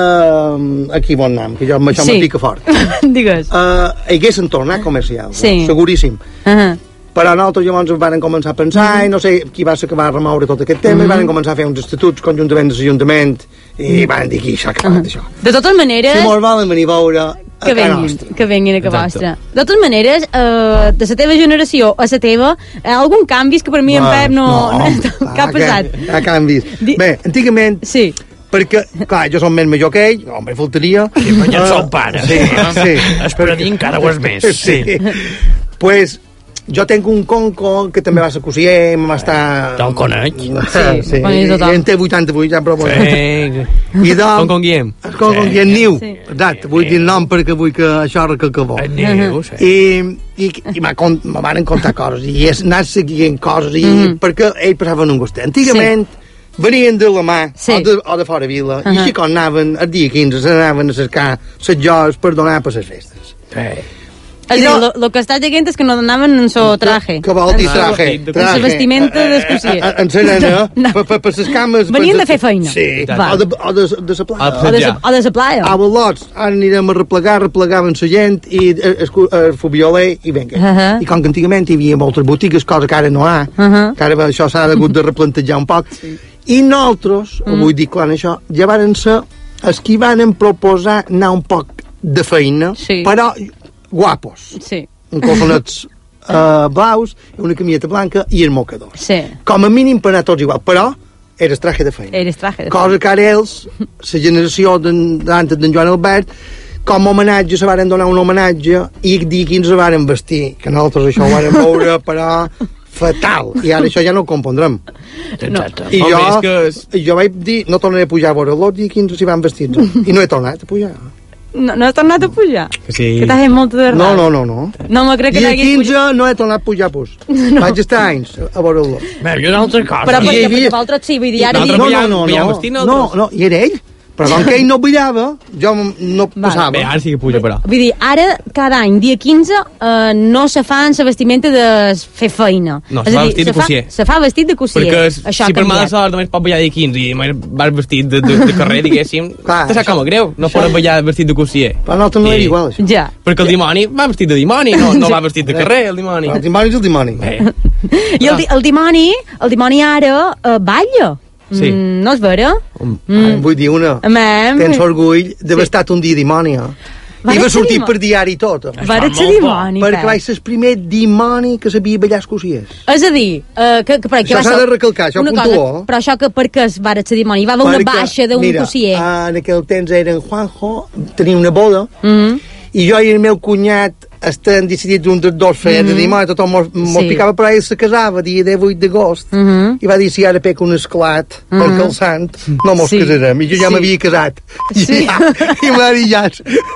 Speaker 7: uh, aquí bon nom, que jo amb això sí. me pica fort.
Speaker 3: Digues.
Speaker 7: Uh, haguessin tornat comercials,
Speaker 3: sí.
Speaker 7: seguríssim.
Speaker 3: Uh -huh.
Speaker 7: Però nosaltres llavors van començar a pensar, mm. i no sé qui va ser que va remoure tot aquest tema, mm. i van començar a fer uns estatuts conjuntament de l'Ajuntament, i van dir que s'ha acabat, uh -huh. això.
Speaker 3: De totes maneres...
Speaker 7: Si mos volen venir a veure...
Speaker 3: Que venguin, que venguin a casa vostra. De totes maneres, uh, de la teva generació a la teva, hi ha algun canvis que per mi en Pep no... no, no que ha passat?
Speaker 7: Hi ha canvis. Di... Bé, antigament...
Speaker 3: Sí.
Speaker 7: Perquè, clar, jo som més major que ell, home, faltaria...
Speaker 4: Sí, però ja et sol pare.
Speaker 7: Sí, sí.
Speaker 4: Espera dir encara ho és més.
Speaker 7: Sí. Pues... Jo tenc un conco que també va ser cosier, va estar...
Speaker 4: Te'l conec?
Speaker 3: Sí,
Speaker 7: sí. I en té vuitanta-vuit, ja, però...
Speaker 8: Sí.
Speaker 7: I doncs...
Speaker 8: Con con Guillem.
Speaker 7: Con con Guillem Niu. Exacte, vull dir el nom perquè vull que això recalca bo.
Speaker 4: El Niu, sí.
Speaker 7: I, i, i me van contar coses, i he anat seguint coses, i, mm. perquè ell passava en un gustet. Antigament, sí. venien de la mà, sí. o, de, o de fora vila, uh -huh. i així quan anaven, el dia quinze, s'anaven a cercar les joves per donar per les festes.
Speaker 4: Sí.
Speaker 3: És a dir, el que estàs dient és que no donaven en so traje.
Speaker 7: Que vol dir traje.
Speaker 3: En la vestimenta d'escocier.
Speaker 7: En serena, per les cames...
Speaker 3: Venien de fer feina.
Speaker 7: Sí, o de la playa.
Speaker 3: O de la playa.
Speaker 7: A Balots, ara anirem a replegar, replegaven la gent, i el fubioler, i vinga. I com que antigament hi havia moltes botigues, cosa que ara no hi ha, que ara això s'ha hagut de replantejar un poc, i nosaltres, vull dir clar això, ja varen ser els que van proposar anar un poc de feina, però... guapos.
Speaker 3: Sí.
Speaker 7: Un calçonets uh, blaus, una camiseta blanca i el mocador.
Speaker 3: Sí.
Speaker 7: Com a mínim per anar tots igual, però eres traje de feina.
Speaker 3: Eres traje de
Speaker 7: feina. Cosa que ara ells, la generació d'antes d'en Joan Albert, com a homenatge se varen donar un homenatge i el dia quinze se varen vestir, que nosaltres això ho varen veure, però fatal, i ara això ja no ho compondrem.
Speaker 1: No.
Speaker 7: I jo, que... jo vaig dir, no tornaré a pujar a veure l'Ot, i quinze s'hi van vestir, i no he tornat a pujar.
Speaker 3: No, no has tornat a pujar?
Speaker 8: Que sí.
Speaker 3: Que t'has fet molta de rar.
Speaker 7: No, no, no, no.
Speaker 3: No me crec que
Speaker 7: n'haguis pujat. I quinze no he tornat a pujar, pues. No. Vaig estar anys a veure l'Ot.
Speaker 4: Bé, i una altra cosa.
Speaker 3: Però perquè, perquè vosaltres sí, vull dir, ara...
Speaker 7: No, no, no, no, no, no, i era ell. Però com que ell no ballava, jo no passava.
Speaker 8: Bé, ara sí que puja, però.
Speaker 3: Vull dir, ara, cada any, dia quinze, eh, no se fa en la vestimenta de fer feina.
Speaker 8: No, se fa vestit de cossier.
Speaker 3: Se fa vestit de cossier.
Speaker 8: Perquè si per mala sort només pot ballar dia quinze i vas vestit de, de, de carrer, diguéssim, te sap com a greu, no pots ballar vestit de cossier.
Speaker 7: Però no, no era igual, això.
Speaker 3: Ja.
Speaker 8: Perquè el dimoni va vestit de dimoni, no, no va vestit de carrer, el dimoni.
Speaker 7: El dimoni és el dimoni.
Speaker 3: I el, el dimoni, el dimoni ara uh, balla.
Speaker 8: Sí.
Speaker 3: Mm, no és vera?
Speaker 7: Mm. Vull dir una.
Speaker 3: Amem.
Speaker 7: Tens orgull d'haver sí. estat un dia dimoni. I va sortir dimoni. Per diari tot.
Speaker 3: Va ser dimoni.
Speaker 7: Perquè vaig ser el primer dimoni que sabia ballar escociès.
Speaker 3: És a dir, uh, que, que, que
Speaker 7: això s'ha de recalcar, això puntuó.
Speaker 3: Però això que per què va ser dimoni? Hi va haver una baixa d'un cossier.
Speaker 7: Mira, en aquell temps eren Juanjo, tenia una boda, mm -hmm. i jo i el meu cunyat estem decidits un dels dos feia mm -hmm. de dimoni, tothom mos, mos sí. picava, però ell se casava dia divuit d'agost mm -hmm. i va dir, si ara pec un esclat mm -hmm. perquè el sant, no mos sí. casarem, i jo ja sí. m'havia casat sí. I, ja, i m'ha dit ja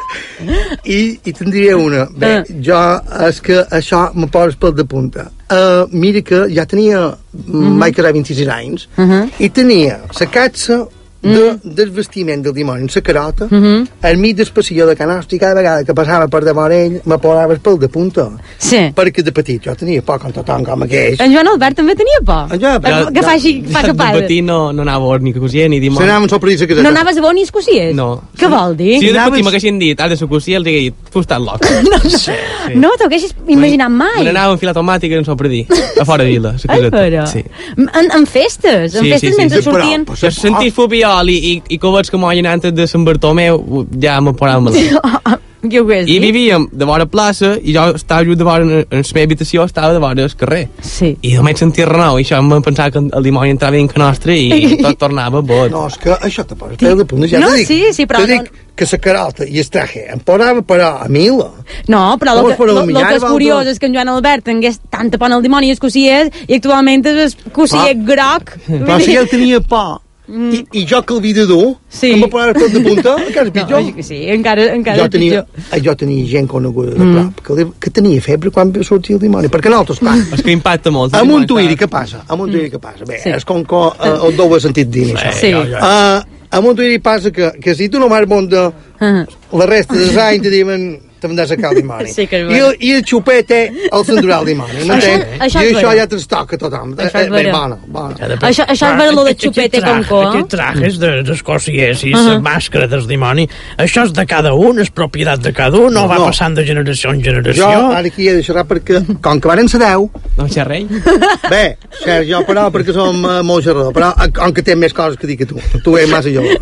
Speaker 7: I, i te'n diré una bé, uh. jo, és que això me poses pel de punta uh, mira que ja tenia mm -hmm. vaig casar vint-i-sis anys mm -hmm. i tenia la catxa de, del vestiment del dimoni en la carota, uh -huh. al mig del passillo de Canastro, i cada vegada que passava per davant ell me posaves pel de punta.
Speaker 3: Sí.
Speaker 7: Perquè de petit jo tenia por con tothom com aquells.
Speaker 3: En Joan Albert també tenia por.
Speaker 7: En Joan Albert.
Speaker 3: Que fa així, fa que
Speaker 8: de petit no, no anava a veure ni cosier ni dimoni.
Speaker 7: Se n'anaven sorprès a casar.
Speaker 3: No anaves a veure ni escociers?
Speaker 8: No.
Speaker 3: Què vol dir?
Speaker 8: Si jo de petit m'haguessin dit, has de ser cosier, els hagués dit, tu estàs loc.
Speaker 3: No, no, sí, sí. No t'ho haguessis imaginat mai.
Speaker 8: Me n'anava en fila automàtica i no s'ho perdí. A fora de vila, la caseta.
Speaker 3: Sí. En, en festes? En
Speaker 8: sí,
Speaker 3: festes
Speaker 8: sí, sí,
Speaker 3: mentre
Speaker 8: sí.
Speaker 3: sortien...
Speaker 8: Jo sentit fubiol i, i, i que veig que m'ho antes de Sant Bartomeu, ja me posava malalt.
Speaker 3: I
Speaker 8: vivíem de vora plaça i jo estava just de vora, en, en la meva habitació estava de vora el carrer.
Speaker 3: Sí.
Speaker 8: I només sentia renou i això em pensava que el dimoni entrava en que nostre i tot tornava bot.
Speaker 7: No, és que això te posa sí. de punt. Ja
Speaker 3: no,
Speaker 7: dic,
Speaker 3: sí, sí, però...
Speaker 7: Te dic que la carota i el traje em posava però a mil.
Speaker 3: No, però el que, lo, lo que és curiós és que en Joan Albert tingués tanta por al dimoni i el cossier i actualment és el cossier ah. groc.
Speaker 7: Però si ell tenia por Mm. I, i jo que el vida dur sí. que em va posar tot de punta encara és pitjor
Speaker 3: no, sí, encara, encara
Speaker 7: jo tenia, pitjor jo tenia gent coneguda de prop mm. que, que tenia febre quan sortia el dimoni perquè nosaltres clar
Speaker 8: és que impacta molt
Speaker 7: a Montuïri què passa? a Montuïri què passa? Bé, sí. és com que uh, el dou ha sentit dir això
Speaker 3: sí.
Speaker 7: uh, a Montuïri passa que, que si tu no vas bon de uh -huh. la resta dels anys te diuen te vendràs a cal dimoni
Speaker 3: sí, I,
Speaker 7: el, i el xupet té el central al dimoni això, això i això ja te'ls toca a tothom això és bé, bona, bona.
Speaker 3: Això, això és vera, el de xupet com co
Speaker 4: aquest trajes d'escociers i la màscara del dimoni això és de cada un, és propietat de cada un no va passant de generació en generació
Speaker 7: jo ara aquí he de xerrar perquè com que varen ser deu
Speaker 8: no xerrei
Speaker 7: bé, xer jo però perquè som uh, molt xerrador però com que té més coses que dir que tu tu ets massa jove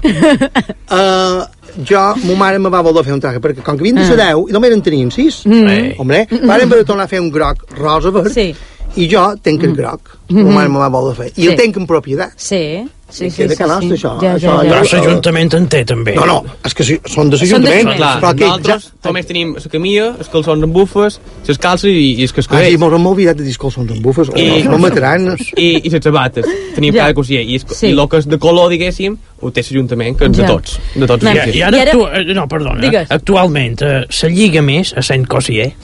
Speaker 7: uh, jo, ma mare me va voler fer un traje perquè com que havien de ser deu i només en tenien sis mm. hombre, varen haver de tornar a fer un groc rosa verd sí. i jo tenc el groc mm. ma mare me va voler fer i sí. el tenc en propietat
Speaker 3: sí Sí, sí,
Speaker 7: sí, sí,
Speaker 3: sí.
Speaker 7: Això,
Speaker 3: ja,
Speaker 7: això,
Speaker 3: ja, ja.
Speaker 4: Però l'Ajuntament en té, també.
Speaker 7: No, no, és que sí, són de l'Ajuntament.
Speaker 8: Nosaltres ja... només tenim la camilla, els calçons amb bufes, les calces i, i els cascabells.
Speaker 7: Ah, sí, m'ho oblidat de dir els calçons amb bufes, I, no m'ataran.
Speaker 8: I, I les sabates, tenim ja. cada cosier. I, sí. I el que és de color, diguéssim, ho té l'Ajuntament, que és ja. de tots. De tots
Speaker 4: I, I ara, actu... no, perdona, Digues. actualment uh, se lliga més a Sant Cosier.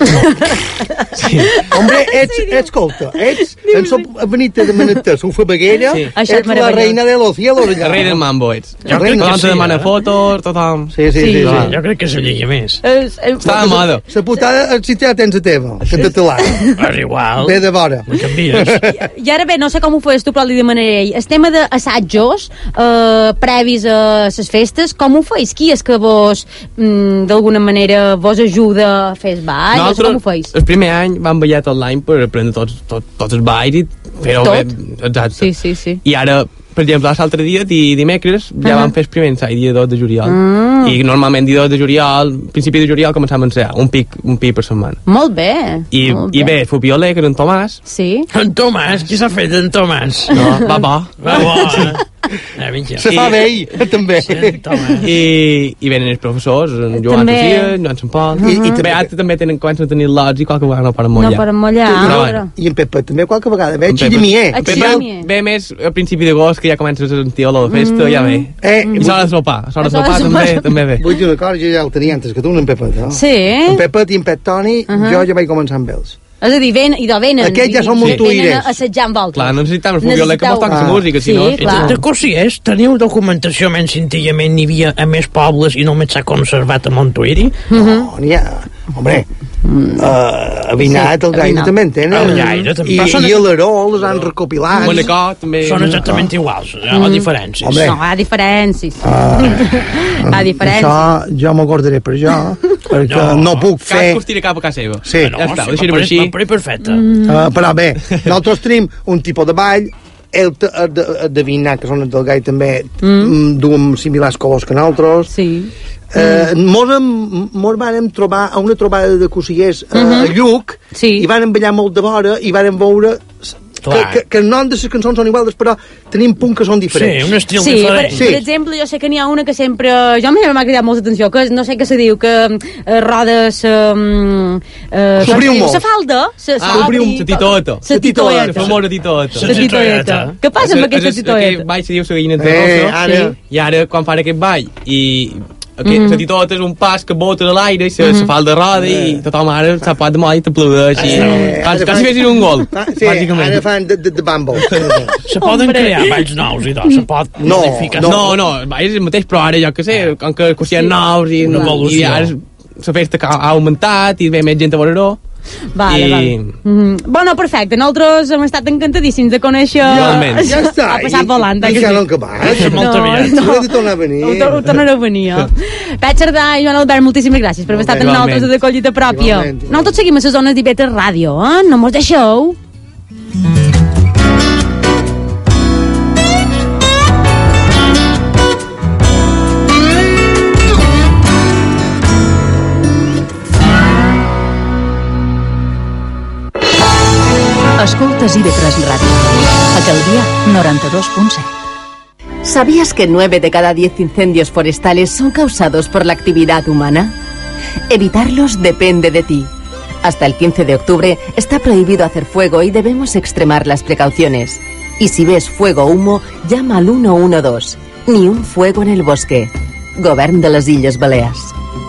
Speaker 7: sí. Hombre, ets, ets colta, ets, en so Benita de Manetà, su fabaguera, sí. ets la reina de los cielos.
Speaker 8: El rei del mambo ets. Tothom te demana fotos, tothom...
Speaker 7: Sí, sí, sí.
Speaker 4: sí, sí. Jo crec que se lliga més.
Speaker 8: Està de moda.
Speaker 7: La putada, si ja tens a teva, que te te l'ha.
Speaker 4: És igual.
Speaker 7: Ve de vora.
Speaker 3: I, I ara bé, no sé com ho feies tu, però li demanaré ell. El tema d'assajos eh, previs a les festes, com ho feis? Qui és que vos, mm, d'alguna manera, vos ajuda a fer el ball?
Speaker 8: Nosaltres,
Speaker 3: com ho feis?
Speaker 8: El primer any vam ballar tot l'any per aprendre tots, tot, tots els balls i fer-ho bé. Exacte.
Speaker 3: Sí, sí, sí.
Speaker 8: I ara, per exemple, l'altre dia, di, dimecres, ja uh -huh. vam fer el primer ensaig, dia dos de juliol. Uh -huh. I normalment dia dos de juliol, principi de juliol, començàvem a ensaiar, un pic, un pic per setmana.
Speaker 3: Molt bé.
Speaker 8: I,
Speaker 3: molt
Speaker 8: i
Speaker 3: bé,
Speaker 8: bé, fou violer, que era en Tomàs.
Speaker 3: Sí.
Speaker 4: En Tomàs? Qui s'ha fet en Tomàs?
Speaker 8: No, va bo.
Speaker 4: Va bo, eh?
Speaker 7: Se fa vell, també.
Speaker 8: I, i venen els professors, en Joan Garcia, en Joan Sant Pol. I, i també, ara també tenen, comencen a tenir lots i qualque vegada no poden mollar.
Speaker 3: No poden mollar.
Speaker 7: Però, I en Pepa també qualque vegada ve xirimier.
Speaker 8: En Pepa ve més a principi d'agost, que ja comença a sentir olor de festa, ja ve.
Speaker 7: Eh,
Speaker 8: I s'ha de sopar, s'ha de sopar també, també ve.
Speaker 7: Vull dir una cosa, jo ja el tenia antes que tu, en Pepa. No?
Speaker 3: Sí.
Speaker 7: En Pepa i en Pet Toni, jo ja vaig començar amb ells.
Speaker 3: És a dir, ven, i de venen.
Speaker 7: Aquests ja són montuïres.
Speaker 3: Venen assetjant vosaltres.
Speaker 8: Clar, no necessitem el foguioler que mos toca la música, si no...
Speaker 4: De cosies, teniu documentació menys senzillament n'hi havia a més pobles i només s'ha conservat a Montuïri?
Speaker 7: No, n'hi ha... Hombre, a Vinat, el Gaire també en tenen.
Speaker 4: El Gaire també.
Speaker 7: I a l'Aró els han recopilat.
Speaker 8: Manacor també.
Speaker 4: Són exactament iguals, hi ha diferències.
Speaker 3: No, hi ha diferències. Hi ha diferències.
Speaker 7: Això jo m'acordaré per jo, perquè no puc fer...
Speaker 8: Cas costiré cap a casa seva.
Speaker 7: Sí.
Speaker 8: Ja està, ho deixarem així.
Speaker 4: Perfecte.
Speaker 7: Però bé, nosaltres tenim un tipus de ball, el de Vinat, que són els del Gai també, duem similars colors que nosaltres.
Speaker 3: Sí.
Speaker 7: Eh, mm. mos, mos vàrem trobar a una trobada de cosillers uh -huh. a Lluc
Speaker 3: sí.
Speaker 7: i vàrem ballar molt de vora i vàrem veure que, que, que el nom de les cançons són iguals, però tenim punts que són diferents.
Speaker 4: Sí, un estil
Speaker 3: sí,
Speaker 4: diferent.
Speaker 3: Per, sí, per exemple, jo sé que n'hi ha una que sempre... Jo m'ha cridat molta atenció, que no sé què se diu, que eh, rodes... Eh, eh,
Speaker 7: S'obriu molt.
Speaker 3: La falda...
Speaker 8: S'obriu molt. La titota.
Speaker 3: La titota.
Speaker 8: La famosa titota.
Speaker 3: La titota. Què passa amb aquesta titota?
Speaker 8: Aquest ball se diu la gallina de rosa, i ara, quan fan aquest ball, i... Okay, mm. La titota és un pas que bota de l'aire i se, mm -hmm. se fa el de roda i tothom ara s'ha pot de moda i t'aplaudeix i eh, quasi, quasi fessin un gol.
Speaker 7: Ah, sí, ara fan de, de, de bambo.
Speaker 4: Se poden crear balls nous i tot, se pot
Speaker 7: no,
Speaker 4: modificar.
Speaker 8: No, no, no és el mateix, però ara jo que sé, com que cosien sí. nous i, i ara la festa ha augmentat i ve més gent a veure-ho.
Speaker 3: Vale, I... vale. Mm-hmm. Bueno, perfecte. Nosaltres hem estat encantadíssims de conèixer...
Speaker 8: Igualment.
Speaker 7: Ja està.
Speaker 3: Ha passat volant.
Speaker 7: I ja no acabat.
Speaker 4: No, molt aviat.
Speaker 7: No. Ho he de tornar a venir.
Speaker 3: Ho tornaré a venir. Pep Cerdà i Joan Albert, moltíssimes gràcies per haver estat amb nosaltres de collita pròpia. Nosaltres seguim a les zones d'I V tres Ràdio, eh? No mos deixeu.
Speaker 9: Escoltes I V tres Ràdio. A Calvià, noventa dos punto set.
Speaker 10: ¿Sabías que nueve de cada diez incendios forestales son causados por la actividad humana? Evitarlos depende de ti. Hasta el quince de octubre está prohibido hacer fuego y debemos extremar las precauciones. Y si ves fuego o humo, llama al uno uno dos. Ni un fuego en el bosque. Govern de les Illes Balears.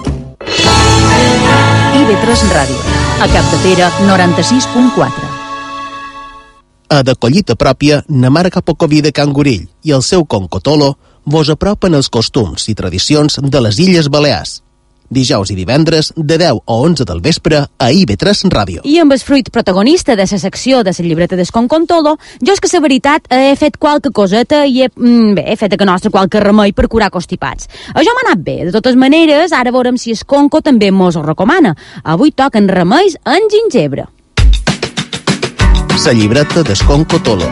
Speaker 9: I V tres Ràdio. A Capdepera, noranta sis punt quatre.
Speaker 5: A de collita pròpia, na marca Pocoví de Can Gorill i el seu Concotolo vos apropen els costums i tradicions de les Illes Balears. Dijous i divendres, de deu a onze del vespre, a I V tres Ràdio.
Speaker 3: I amb el fruit protagonista de la secció de la llibreta del Concotolo, jo és que la veritat he fet qualque coseta i he, bé, he fet a que nostre qualque remei per curar constipats. Això m'ha anat bé. De totes maneres, ara veurem si el Conco també mos ho recomana. Avui toquen remeis en gingebre.
Speaker 5: La llibreta d'Esconcotolo.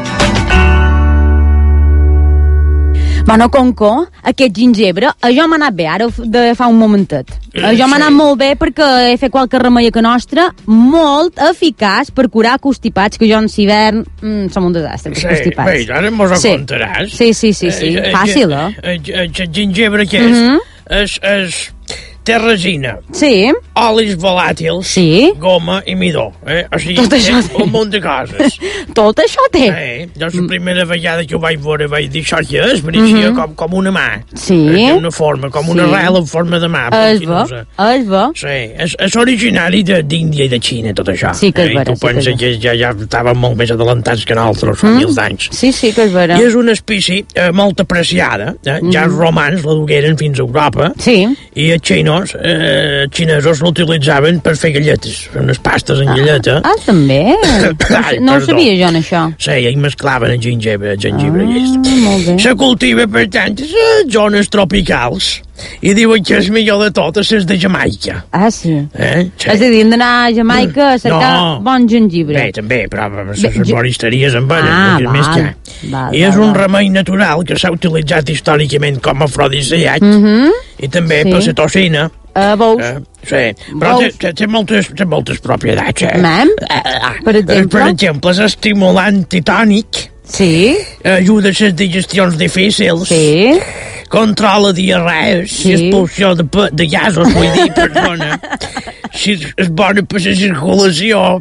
Speaker 3: Bueno, Conco, aquest gingebre, això m'ha anat bé, ara de fa un momentet. Això m'ha anat molt bé perquè he fet qualque remei que nostra molt eficaç per curar constipats, que jo en l'hivern mm, som un desastre,
Speaker 4: sí,
Speaker 3: constipats.
Speaker 4: Bé, ara mos ho
Speaker 3: sí.
Speaker 4: contaràs.
Speaker 3: Sí, sí, sí, sí.
Speaker 4: Eh,
Speaker 3: Fàcil, eh?
Speaker 4: eh? El gingebre què és? Uh -huh. És... és... té resina,
Speaker 3: sí.
Speaker 4: olis volàtils,
Speaker 3: sí.
Speaker 4: goma i midó. Eh? O sigui,
Speaker 3: tot això
Speaker 4: té un munt de coses.
Speaker 3: Tot això té?
Speaker 4: Eh, jo la primera vegada que ho vaig veure vaig dir, això què és? Pareixia uh -huh. com, com una mà.
Speaker 3: Sí.
Speaker 4: Eh, una forma, com sí. una arrel en forma de mà.
Speaker 3: És bo, és bo.
Speaker 4: Sí, és, és originari d'Índia i de Xina, tot això.
Speaker 3: Sí que és
Speaker 4: eh?
Speaker 3: vera.
Speaker 4: Tu
Speaker 3: sí
Speaker 4: penses que, que ja, ja estaven molt més adelantats que nosaltres, fa mm. mils d'anys.
Speaker 3: Sí, sí que és vera.
Speaker 4: I és una espècie eh, molt apreciada. Eh? Mm. Ja els romans la dugueren fins a Europa.
Speaker 3: Sí.
Speaker 4: I els xinos... Eh, els xinesos l'utilitzaven per fer galletes, fer unes pastes en galleta.
Speaker 3: Ah, ah també?
Speaker 4: Ai,
Speaker 3: no ho
Speaker 4: perdó.
Speaker 3: sabia jo, en això.
Speaker 4: Sí, i mesclaven el gingebre, el gengibre
Speaker 3: ah,
Speaker 4: i est.
Speaker 3: Molt bé.
Speaker 4: Se cultiva, per tant, a zones tropicals. I diuen que és millor de totes és de Jamaica.
Speaker 3: Ah, sí?
Speaker 4: Eh? Sí.
Speaker 3: És a dir, hem d'anar a Jamaica a cercar
Speaker 4: no.
Speaker 3: bon gengibre.
Speaker 4: Bé, també, però les herboristeries en venen,
Speaker 3: ah,
Speaker 4: val, més que
Speaker 3: val,
Speaker 4: I és
Speaker 3: val,
Speaker 4: un
Speaker 3: val.
Speaker 4: remei natural que s'ha utilitzat històricament com a afrodisíac
Speaker 3: uh -huh.
Speaker 4: i també
Speaker 3: sí.
Speaker 4: per la toxina.
Speaker 3: Uh, veus?
Speaker 4: Eh, sí, però té, té, té, moltes, té moltes propietats. Eh?
Speaker 3: Mem?
Speaker 4: Eh,
Speaker 3: per exemple?
Speaker 4: Per exemple, és estimulant titònic.
Speaker 3: Sí.
Speaker 4: Ajuda a les digestions difícils.
Speaker 3: Sí.
Speaker 4: Controla diarrees, sí. expulsió de, de gasos, vull dir, perdona. Si és bona per la circulació.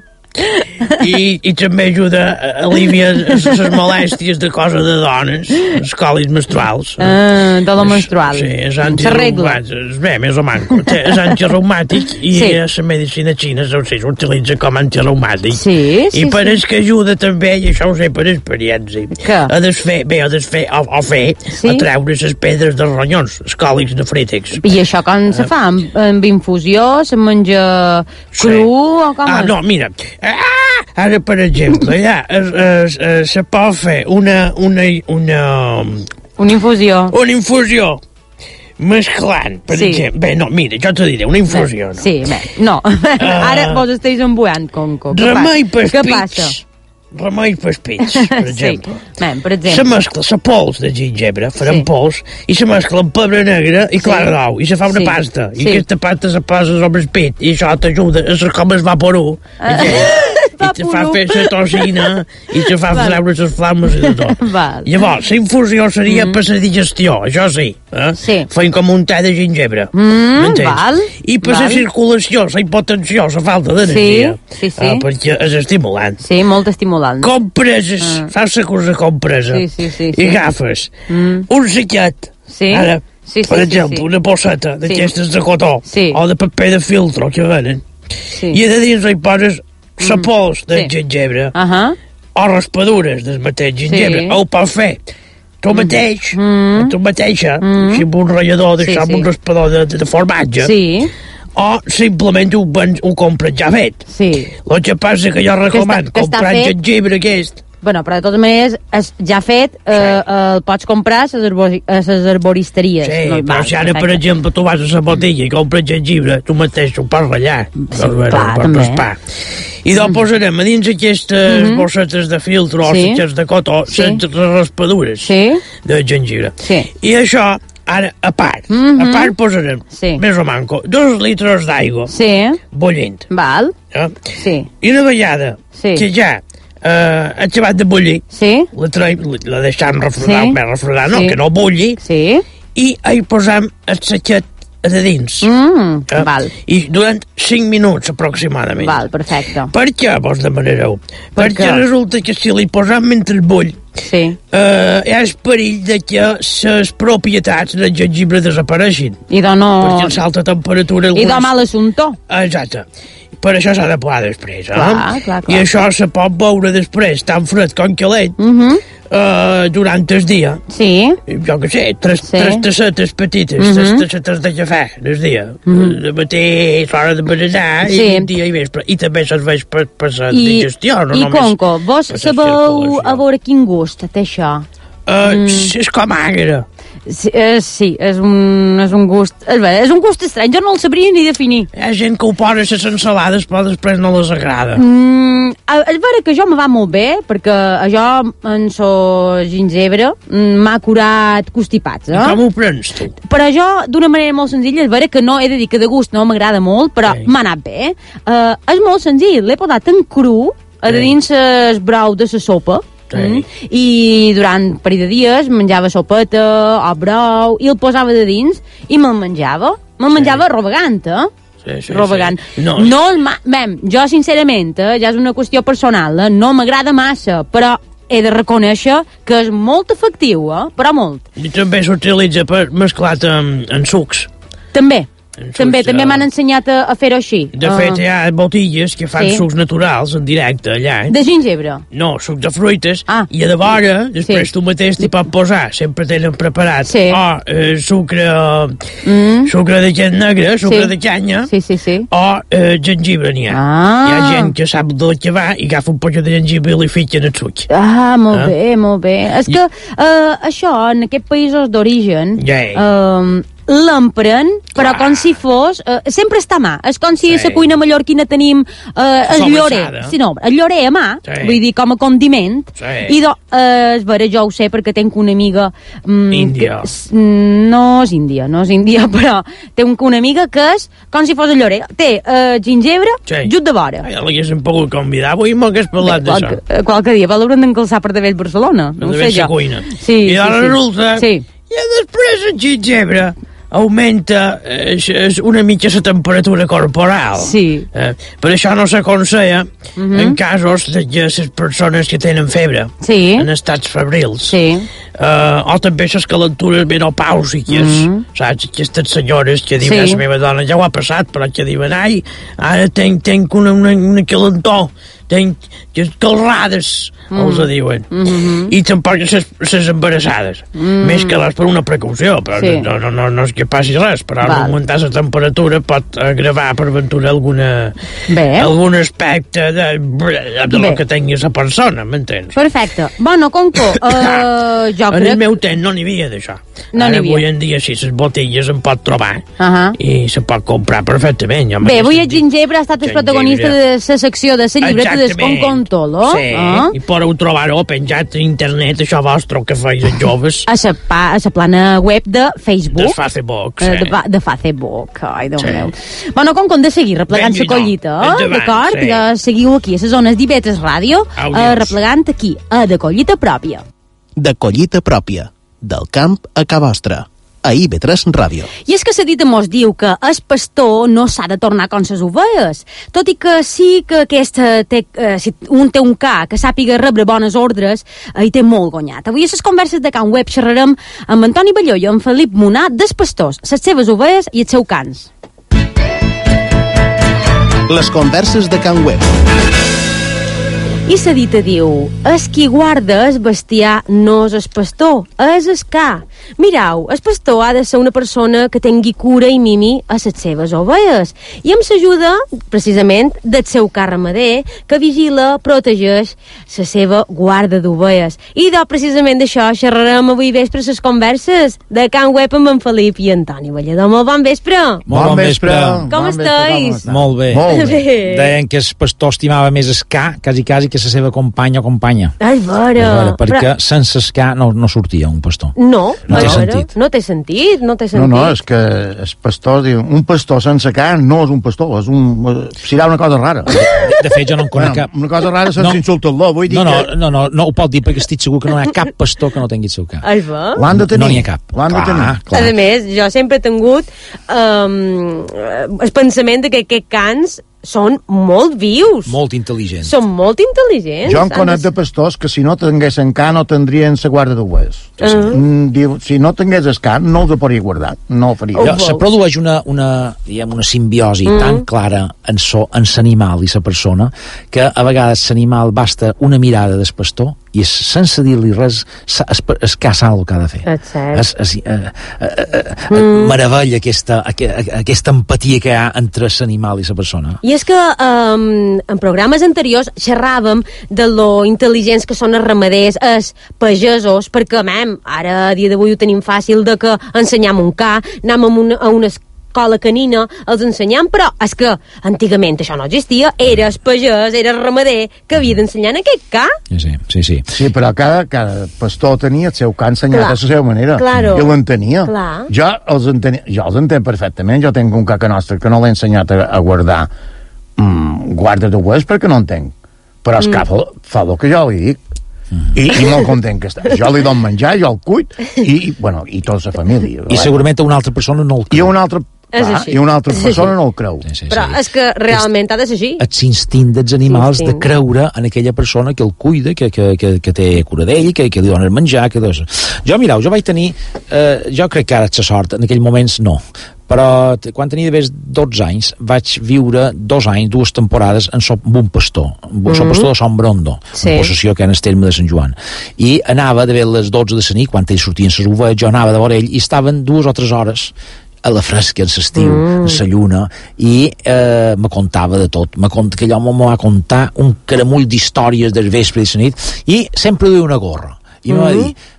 Speaker 4: I, i també ajuda a aliviar les molèsties de cosa de dones, els còlics menstruals.
Speaker 3: Ah, de la menstrual.
Speaker 4: Sí, és antirreumàtic. Bé, més o manco. És antirreumàtic i sí. a la medicina xina s'utilitza com antirreumàtic.
Speaker 3: Sí, sí,
Speaker 4: I pareix
Speaker 3: sí.
Speaker 4: que ajuda també, i això ho sé per experiència,
Speaker 3: que?
Speaker 4: a desfer, bé, a desfer, o, o fer, sí? a treure les pedres dels ronyons, els còlics nefrítics.
Speaker 3: I això com se fa? Amb, amb infusió? Se menja cru? Sí. O com
Speaker 4: ah,
Speaker 3: és?
Speaker 4: no, mira, Ah, ara, per exemple, ja, es, es, es, se pot fer una, una, una...
Speaker 3: Una infusió.
Speaker 4: Una infusió mesclant, per sí. exemple... Bé, no, mira, jo t'ho diré, una infusió, no?
Speaker 3: Sí, bé, no. Uh, ara vos esteu embuant, Conco.
Speaker 4: Remei pels
Speaker 3: Què
Speaker 4: pits.
Speaker 3: passa?
Speaker 4: Remei pels pits, per exemple.
Speaker 3: Sí. Ben, per exemple.
Speaker 4: Se mescla la pols de gingebre, farem sí. pols, i se mescla amb pebre negre i sí. clara d'ou, i se fa una sí. pasta, i sí. aquesta pasta se posa sobre el pit, i això t'ajuda a ser com el vaporú. Ah. I te fa fer la tocina i te fa treure les flames i de tot.
Speaker 3: Val.
Speaker 4: Llavors, la infusió seria mm. per la digestió, això sí. Eh?
Speaker 3: Sí.
Speaker 4: Feim com un te de gingebre.
Speaker 3: Mm, val.
Speaker 4: I per la circulació, la hipotensió, la falta d'energia.
Speaker 3: Sí, sí, sí.
Speaker 4: Eh, perquè és estimulant.
Speaker 3: Sí, molt estimulant.
Speaker 4: Compreses, ah. fas la cosa compresa.
Speaker 3: Sí, sí, sí, sí.
Speaker 4: I agafes
Speaker 3: mm.
Speaker 4: un saquet.
Speaker 3: Sí.
Speaker 4: Ara,
Speaker 3: sí, sí,
Speaker 4: per exemple,
Speaker 3: sí, sí.
Speaker 4: una bosseta d'aquestes sí. de cotó
Speaker 3: sí.
Speaker 4: o de paper de filtro que venen.
Speaker 3: Sí.
Speaker 4: I de dins hi poses la mm. pols del sí. gingebre
Speaker 3: uh -huh.
Speaker 4: o raspadures del mateix gingebre. Sí. O ho pots fer tu mateix, mm. tu mateixa, mm. si amb un ratllador, deixar sí, sí. un raspador de, de, de formatge.
Speaker 3: Sí.
Speaker 4: O simplement ho, ho compres ja fet.
Speaker 3: Sí.
Speaker 4: El que passa que jo recomano
Speaker 3: que està,
Speaker 4: comprar el gingebre aquest.
Speaker 3: Bueno, però de totes maneres, es, ja fet, eh, sí. eh, el pots comprar a les arboristeries.
Speaker 4: Sí,
Speaker 3: normal,
Speaker 4: però si ara,
Speaker 3: perfecte.
Speaker 4: per exemple, tu vas a la botella i compres gengibre, tu mateix ho pots ratllar.
Speaker 3: Sí, doncs, clar,
Speaker 4: per
Speaker 3: també.
Speaker 4: Raspar. I doncs mm. posarem a dins aquestes mm -hmm. bossetes de filtro o
Speaker 3: sí.
Speaker 4: saquets de cotó, sí. les raspadures
Speaker 3: sí.
Speaker 4: de gengibre.
Speaker 3: Sí.
Speaker 4: I això, ara, a part, mm -hmm. a part posarem,
Speaker 3: sí.
Speaker 4: més o manco, dos litres d'aigua
Speaker 3: sí.
Speaker 4: bullint.
Speaker 3: Val.
Speaker 4: Eh?
Speaker 3: Sí.
Speaker 4: I una vegada
Speaker 3: sí.
Speaker 4: que ja Uh, ha acabat de bullir,
Speaker 3: sí.
Speaker 4: la, traiem, la deixem refredar,
Speaker 3: sí.
Speaker 4: més refredar, no,
Speaker 3: sí.
Speaker 4: que no bulli,
Speaker 3: sí.
Speaker 4: i hi posem el saquet de dins.
Speaker 3: Mm,
Speaker 4: uh,
Speaker 3: val.
Speaker 4: I durant cinc minuts aproximadament.
Speaker 3: Val, perfecte.
Speaker 4: Per què vos demanareu?
Speaker 3: Per
Speaker 4: Perquè
Speaker 3: què?
Speaker 4: resulta que si li posem mentre bull,
Speaker 3: sí.
Speaker 4: uh, hi ha el perill de que les propietats del gengibre desapareixin.
Speaker 3: I de no...
Speaker 4: Perquè en alta temperatura...
Speaker 3: I de mal assumpte.
Speaker 4: Exacte. Per això s'ha de poar després, eh?
Speaker 3: Clar, clar, clar.
Speaker 4: I això se pot beure després, tan fred com calent, uh
Speaker 3: Mhm.
Speaker 4: -huh. Uh, durant el dia.
Speaker 3: Sí.
Speaker 4: Jo què sé, tres,
Speaker 3: sí.
Speaker 4: tres tassetes petites, uh -huh. tres tassetes de cafè al dia. Uh -huh. De matí, l'hora de berenar, sí. i dia i vespre. I també serveix per, per la
Speaker 3: I,
Speaker 4: digestió, no
Speaker 3: I
Speaker 4: només...
Speaker 3: Conco, vos sabeu a veure quin gust té això?
Speaker 4: Uh, mm. És com agre.
Speaker 3: Sí, eh, sí, és un, és un gust... És, bé, és un gust estrany, jo no el sabria ni definir.
Speaker 4: Hi ha gent que ho posa a les ensalades, però després no les agrada.
Speaker 3: Mm, és vera que jo me va molt bé, perquè jo en so gingebre m'ha curat constipats, eh?
Speaker 4: I com ho prens, tu?
Speaker 3: Però jo, d'una manera molt senzilla, és vera que no, he de dir que de gust no m'agrada molt, però sí. m'ha anat bé. Uh, és molt senzill, l'he posat en cru a sí. dins el brou de la sopa. Sí. Mm? I durant un parell de dies menjava sopeta o brou i el posava de dins i me'l menjava me'l sí. menjava rovegant, eh?
Speaker 4: Sí, sí,
Speaker 3: rovegant.
Speaker 4: Sí. No,
Speaker 3: no el ma... Bem, jo sincerament, eh, ja és una qüestió personal, eh? No m'agrada massa, però he de reconèixer que és molt efectiu, eh? Però molt.
Speaker 4: I també s'utilitza per mesclat amb, amb sucs.
Speaker 3: També. També, també m'han ensenyat a, a fer-ho així.
Speaker 4: De fet, uh, hi ha botilles que fan sí. sucs naturals en directe allà. Eh?
Speaker 3: De gingebre?
Speaker 4: No, sucs de fruites.
Speaker 3: Ah.
Speaker 4: I a de vora, després sí. tu mateix t'hi pots posar, sempre tenen preparat.
Speaker 3: Sí.
Speaker 4: O eh, sucre, mm. sucre de llet negre, sucre sí. de canya.
Speaker 3: Sí, sí, sí.
Speaker 4: O eh, gengibre n'hi ha.
Speaker 3: Ah.
Speaker 4: Hi ha gent que sap del que va i agafa un poc de gengibre i li fiquen el suc.
Speaker 3: Ah, molt ah. bé, molt bé. És que eh, això, en aquests països d'origen...
Speaker 4: Yeah.
Speaker 3: Eh, l'empren, però com si fos... Eh, sempre està a mà. És com si sí. a la cuina mallorquina tenim eh, el llorer. Sí, no, el llorer a mà, sí. vull dir, com a condiment. Sí. I do, eh, és vera, jo ho sé, perquè tenc una amiga... Mm,
Speaker 4: Índia.
Speaker 3: Que, no és índia, no és índia, però tenc una amiga que és com si fos el llorer. Té eh, gingebre, sí. jut de vora.
Speaker 4: Ja l'haguéssim pogut convidar, avui m'hagués parlat d'això.
Speaker 3: Qualque, qualque dia, però l'haurem d'encalçar per d'haver Barcelona. No ho sé jo.
Speaker 4: Cuina.
Speaker 3: Sí,
Speaker 4: I ara
Speaker 3: sí,
Speaker 4: resulta...
Speaker 3: Sí.
Speaker 4: I després el gingebre augmenta és, és una mitja la temperatura corporal.
Speaker 3: Sí.
Speaker 4: Eh, per això no s'aconsella uh -huh. en casos de les persones que tenen febre,
Speaker 3: sí.
Speaker 4: en estats febrils.
Speaker 3: Sí.
Speaker 4: Uh, o també les calentures menopàusiques, uh -huh. saps? Aquestes senyores que diuen, sí. la meva dona ja ho ha passat, però que diuen, ai, ara tenc, tenc una, una, una calentor, tenc calrades, mm. els diuen. Mm -hmm. I tampoc les embarassades. Mm. Més que les per una precaució, però sí. no, no, no, no és que passi res, però Val. augmentar la temperatura pot agravar per ventura alguna, algun aspecte de, de lo que tingui la persona, m'entens?
Speaker 3: Perfecte. Bueno, Conco, uh, jo
Speaker 4: en
Speaker 3: crec...
Speaker 4: el meu temps no n'hi havia d'això.
Speaker 3: No
Speaker 4: Ara,
Speaker 3: n'hi havia.
Speaker 4: avui en dia, sí, les botelles en pot trobar
Speaker 3: uh -huh.
Speaker 4: i se pot comprar perfectament.
Speaker 3: Bé, avui el gingebre ha estat el protagonista de la secció de la llibreta del Concontolo.
Speaker 4: Sí, uh? i podeu trobar-ho penjat a internet, això vostre que feis els joves.
Speaker 3: A la pa, a la plana web de Facebook.
Speaker 4: De Facebook, sí.
Speaker 3: De, de Facebook, ai, Déu sí. meu. Bueno, com que hem de seguir replegant la collita, eh? d'acord? Sí. Ja seguiu aquí, a les zones d'I V tres Ràdio, eh, replegant aquí, a De Collita Pròpia.
Speaker 5: De Collita Pròpia, del camp a ca vostra. A I V tres Ràdio.
Speaker 3: I és que la dita mos diu que el pastor no s'ha de tornar com les ovelles, tot i que sí que aquesta té, eh, si un té un ca que sàpiga rebre bones ordres, eh, hi té molt guanyat. Avui a les converses de Can Web xerrarem amb Antoni Balló i amb Felip Monà dels pastors, les seves ovelles i els seus cans.
Speaker 5: Les converses de Can Web.
Speaker 3: I la dita diu, es qui guarda el bestiar no és el pastor, és el ca. Mirau, el pastor ha de ser una persona que tingui cura i mimi a les seves ovelles i amb l'ajuda, precisament, del seu ca ramader, que vigila, protegeix la seva guarda d'ovelles. I de, precisament d'això xerrarem avui vespre les converses de Can Web amb en Felip i Antoni Ballador. Molt bon vespre!
Speaker 11: Molt bon vespre!
Speaker 3: Com
Speaker 11: bon
Speaker 3: estàs?
Speaker 11: Molt bé.
Speaker 3: Molt bé.
Speaker 11: Deien que el pastor estimava més el ca, quasi, quasi, que la seva companya o companya.
Speaker 3: Ai, vera.
Speaker 11: vera perquè però... sense el ca no, no sortia un pastor.
Speaker 3: No,
Speaker 11: no té sentit.
Speaker 3: No té sentit, no té sentit.
Speaker 12: No, no, és que el pastor diu, un pastor sense ca no és un pastor, és un... serà una cosa rara.
Speaker 11: De, de fet, jo no en conec
Speaker 12: bueno,
Speaker 11: cap.
Speaker 12: Una cosa rara sense
Speaker 11: no,
Speaker 12: insultar-lo, vull dir
Speaker 11: no, no,
Speaker 12: que...
Speaker 11: No, no, no ho pot dir perquè estic segur que no hi ha cap pastor que no tingui el seu ca.
Speaker 3: Ai, va?
Speaker 12: L'han de tenir.
Speaker 11: No n'hi ha cap.
Speaker 12: L'han de tenir.
Speaker 11: Clar.
Speaker 3: A més, jo sempre he tingut um, el pensament de que aquests cans són molt vius.
Speaker 11: Molt intel·ligents.
Speaker 3: Són molt intel·ligents.
Speaker 12: Jo en conec de pastors que si no tinguessin ca no tindrien la guarda d'ovelles. Uh -huh. Diu, si no tingués el ca no els podria guardar, no ho faria.
Speaker 11: Oh, se produeix una, una, diguem, una simbiosi mm. tan clara en so, en l'animal i la persona que a vegades l'animal basta una mirada del pastor i és, sense dir-li res es, es ca sap el que ha de fer. Es, es, eh, eh, eh, mm. meravella aquesta, aquesta empatia que hi ha entre l'animal i la persona.
Speaker 3: I és que um, en programes anteriors xerràvem de lo intel·ligents que són els ramaders, els pagesos, perquè, mem, ara a dia d'avui ho tenim fàcil de que ensenyam un ca, anem a una, a una escola canina, els ensenyam, però és que antigament això no existia, era el pagès, era el ramader que havia d'ensenyar en aquest ca.
Speaker 11: Sí, sí, sí.
Speaker 12: Sí, però cada, cada pastor tenia el seu ca ensenyat Clar. a la seva manera.
Speaker 3: Claro.
Speaker 12: I l'entenia.
Speaker 3: Clar.
Speaker 12: Jo els entenia, jo els entenc perfectament, jo tinc un ca que nostre que no l'he ensenyat a, a guardar mm, guarda d'ovelles perquè no entenc. Però és mm. que fa, fa el que jo li dic. I, i molt content que està. Jo li dono menjar, jo el cuid i, bueno, i tota la família.
Speaker 11: I segurament a una altra persona no el creu.
Speaker 12: I una altra, ah, i una altra persona no el creu.
Speaker 11: Sí, sí, sí.
Speaker 3: Però és que realment ha de ser així.
Speaker 11: És l'instint dels animals de creure en aquella persona que el cuida, que, que, que, que té cura d'ell, que, que li dona el menjar. Que dos. Jo, mireu, jo vaig tenir... Eh, jo crec que ara ets sort, en aquells moments no. Però quan tenia d'haver dotze anys vaig viure dos anys, dues temporades en so, amb un pastor, un mm -hmm. pastor de Son Brondo, sí. en possessió que era el terme de Sant Joan, i anava d'haver les dotze de la nit, quan ells sortien les ovelles, jo anava de veure ell i estaven dues o tres hores a la fresca, en l'estiu, mm. en la lluna, i eh, me contava de tot. Me cont, aquell home me va contar un caramull d'històries del vespre i de la nit, i sempre duia una gorra. I mm. me va dir,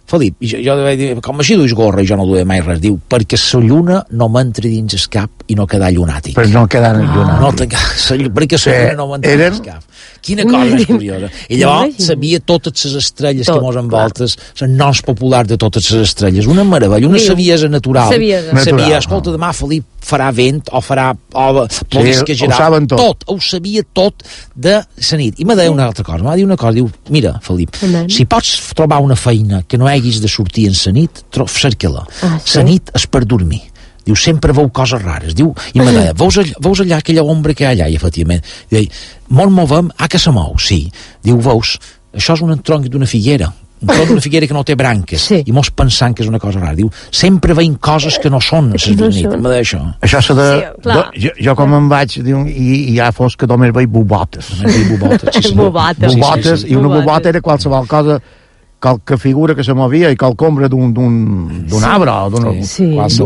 Speaker 11: Felip, jo, jo vaig dir, com així duis gorra i jo no duia mai res, diu, perquè la lluna no m'entri dins el cap i no quedar llunàtic.
Speaker 12: Per no quedar llunàtic.
Speaker 11: No, no, perquè la lluna no m'entri dins el cap. Quina cosa més curiosa. I llavors sabia totes les estrelles Tot, que mos envoltes, les noms populars de totes les estrelles. Una meravella, una saviesa natural.
Speaker 3: Saviesa.
Speaker 11: Sabia, escolta, demà Felip farà vent o farà... O,
Speaker 12: sí, ho saben tot.
Speaker 11: Tot, ho sabia tot de la nit. I m'ha dit una altra cosa, m'ha dit una cosa, diu, mira, Felip, Amen. si pots trobar una feina que no haguis de sortir en la nit, cerca-la. La ah, sí? nit és per dormir. Diu, sempre veu coses rares. Diu, i me deia, veus allà, veus allà aquella ombra que hi ha allà, i efectivament. Diu, molt movem, ah, que se mou, sí. Diu, veus, això és un tronc d'una figuera, un tronc d'una figuera que no té branques, sí. i mos pensant que és una cosa rara. Diu, sempre veiem coses que no són a la nit. Me deia això.
Speaker 12: Això s'ha de... Sí, do, jo, jo com em vaig, diu, i, i ja fos que només veig bobotes.
Speaker 11: Bobotes, sí, sí.
Speaker 3: Bobotes.
Speaker 12: Bobotes, sí, sí, sí. I una bobota era qualsevol cosa que figura que se movia i calcombra d'un sí. arbre o d'un
Speaker 3: sí.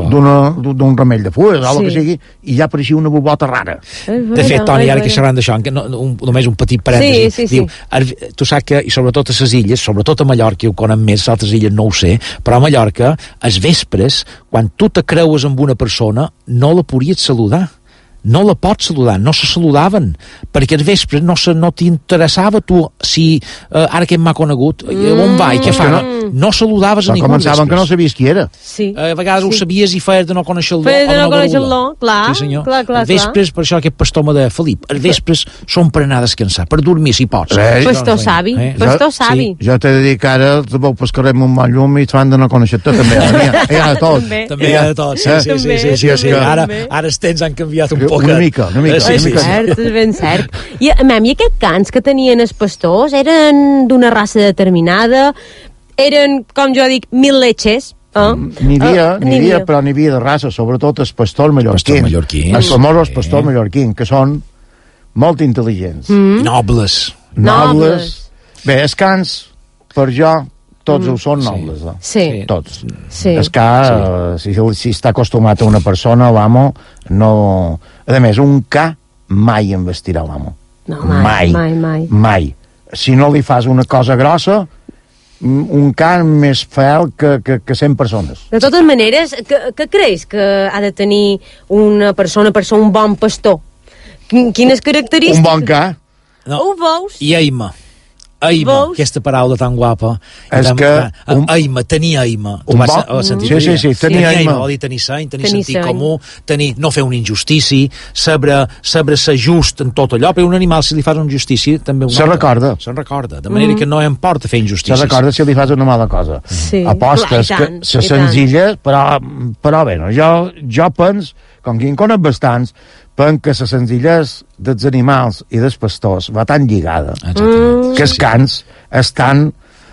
Speaker 12: d'un remell de fulles o sí. el que sigui, i ja apareixia una bobota rara.
Speaker 11: De fet, Toni, ara que xerrant d'això, no, un, només un petit parèntesi,
Speaker 3: sí, sí,
Speaker 11: diu, sí. tu saps que, i sobretot a les illes, sobretot a Mallorca, ho conen més, a altres illes no ho sé, però a Mallorca, als vespres, quan tu te creues amb una persona, no la podries saludar. No la pots saludar, no se saludaven, perquè al vespre no, se, no t'interessava tu si eh, ara que m'ha conegut, mm. on va i què fa, no, no saludaves a ningú.
Speaker 12: Començaven que no sabies qui era.
Speaker 3: Sí.
Speaker 11: Eh, a vegades sí. ho sabies i feies de no conèixer-lo.
Speaker 3: Feies de no, no conèixer-lo, clar.
Speaker 11: Sí, senyor.
Speaker 3: Clar, clar,
Speaker 11: vespres, clar. Per això aquest pastor m'ha de Felip, els vespres són per anar a descansar, per dormir si pots.
Speaker 3: Eh, pastor savi, eh? pastor savi.
Speaker 12: Sí. Jo t'he de dir que ara te veu pel carrer amb un mal llum i t'han de no conèixer-te, també. Hi ha de tot.
Speaker 11: També hi ha de tot, sí, sí, sí, sí, sí, sí. Ara, ara els temps han canviat un poc.
Speaker 12: Una mica, una mica.
Speaker 3: Sí, sí, és cert, és ben cert. I, mem, i aquests cants que tenien els pastors eren d'una raça determinada? Eren, com jo dic, mil leches? Eh?
Speaker 12: N'hi havia, uh, n'hi havia, però n'hi havia de raça, sobretot els pastors mallorquins.
Speaker 11: mallorquins.
Speaker 12: Els famosos sí. pastors mallorquins, que són molt intel·ligents.
Speaker 11: Mm. Nobles.
Speaker 12: Nobles. Bé, els cants, per jo, tots mm. ho són nobles. Eh?
Speaker 3: Sí.
Speaker 12: Tots.
Speaker 3: Sí.
Speaker 12: És que, sí. si, si està acostumat a una persona, l'amo, no... A més, un ca mai investirà l'amo.
Speaker 3: No, mai, mai, mai.
Speaker 12: Mai. Si no li fas una cosa grossa, un ca més fel que, que, que cent persones.
Speaker 3: De totes maneres, què, què creus que ha de tenir una persona per ser un bon pastor? Quines característiques?
Speaker 12: Un bon ca.
Speaker 11: No.
Speaker 3: Ho veus?
Speaker 11: I aima. Aima, Vos? aquesta paraula tan guapa.
Speaker 12: És
Speaker 11: tan,
Speaker 12: que...
Speaker 11: Un, aima, tenir aima.
Speaker 12: Un bon? Oh, sí, sí, sí, tenir aima.
Speaker 11: Vol dir tenir seny, tenir, tenir sentit seny. comú, tenir, no fer un injustici, saber, saber ser just en tot allò, perquè un animal, si li fas un justici, també...
Speaker 12: Se recorda.
Speaker 11: Se recorda, de manera mm. que no importa fer injustícies.
Speaker 12: Se recorda si li fas una mala cosa.
Speaker 3: Sí.
Speaker 12: Apostes Clar, tant, que se senzilla, però, però bé, no, jo, jo pens, com que en conec bastants, penso que la senzillesa dels animals i dels pastors va tan lligada
Speaker 11: mm.
Speaker 12: que els cants estan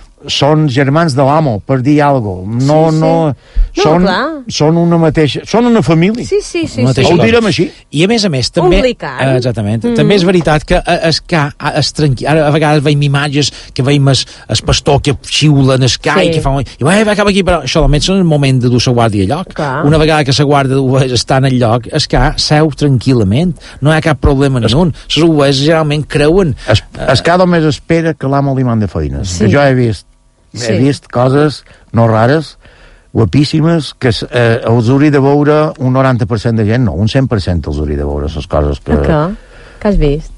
Speaker 12: són germans de l'amo, per dir alguna cosa. No,
Speaker 3: sí, sí.
Speaker 12: no, són,
Speaker 3: no
Speaker 12: són una mateixa... Són una família.
Speaker 3: Sí, sí, sí.
Speaker 12: sí. Ho direm així.
Speaker 11: I a més a més, també...
Speaker 3: Eh,
Speaker 11: exactament. Mm. També és veritat que es ca, es tranqui... Ara a vegades veiem imatges que veiem el, el pastor que xiulen el ca sí. i que fa... I va, va cap aquí, però això almenys és el moment de dur la guàrdia a lloc. Clar. Una vegada que la guàrdia d'ovelles està en el lloc, el ca seu tranquil·lament. No hi ha cap problema ni un. Les ovelles generalment creuen...
Speaker 12: Es, el ca només espera que l'amo li manda feines. Sí. Que jo he vist Sí. he vist coses no rares, guapíssimes, que eh, els hauria de veure un noranta per cent de gent, no, un cent per cent els hauria de veure les coses que...
Speaker 3: Que, que has vist?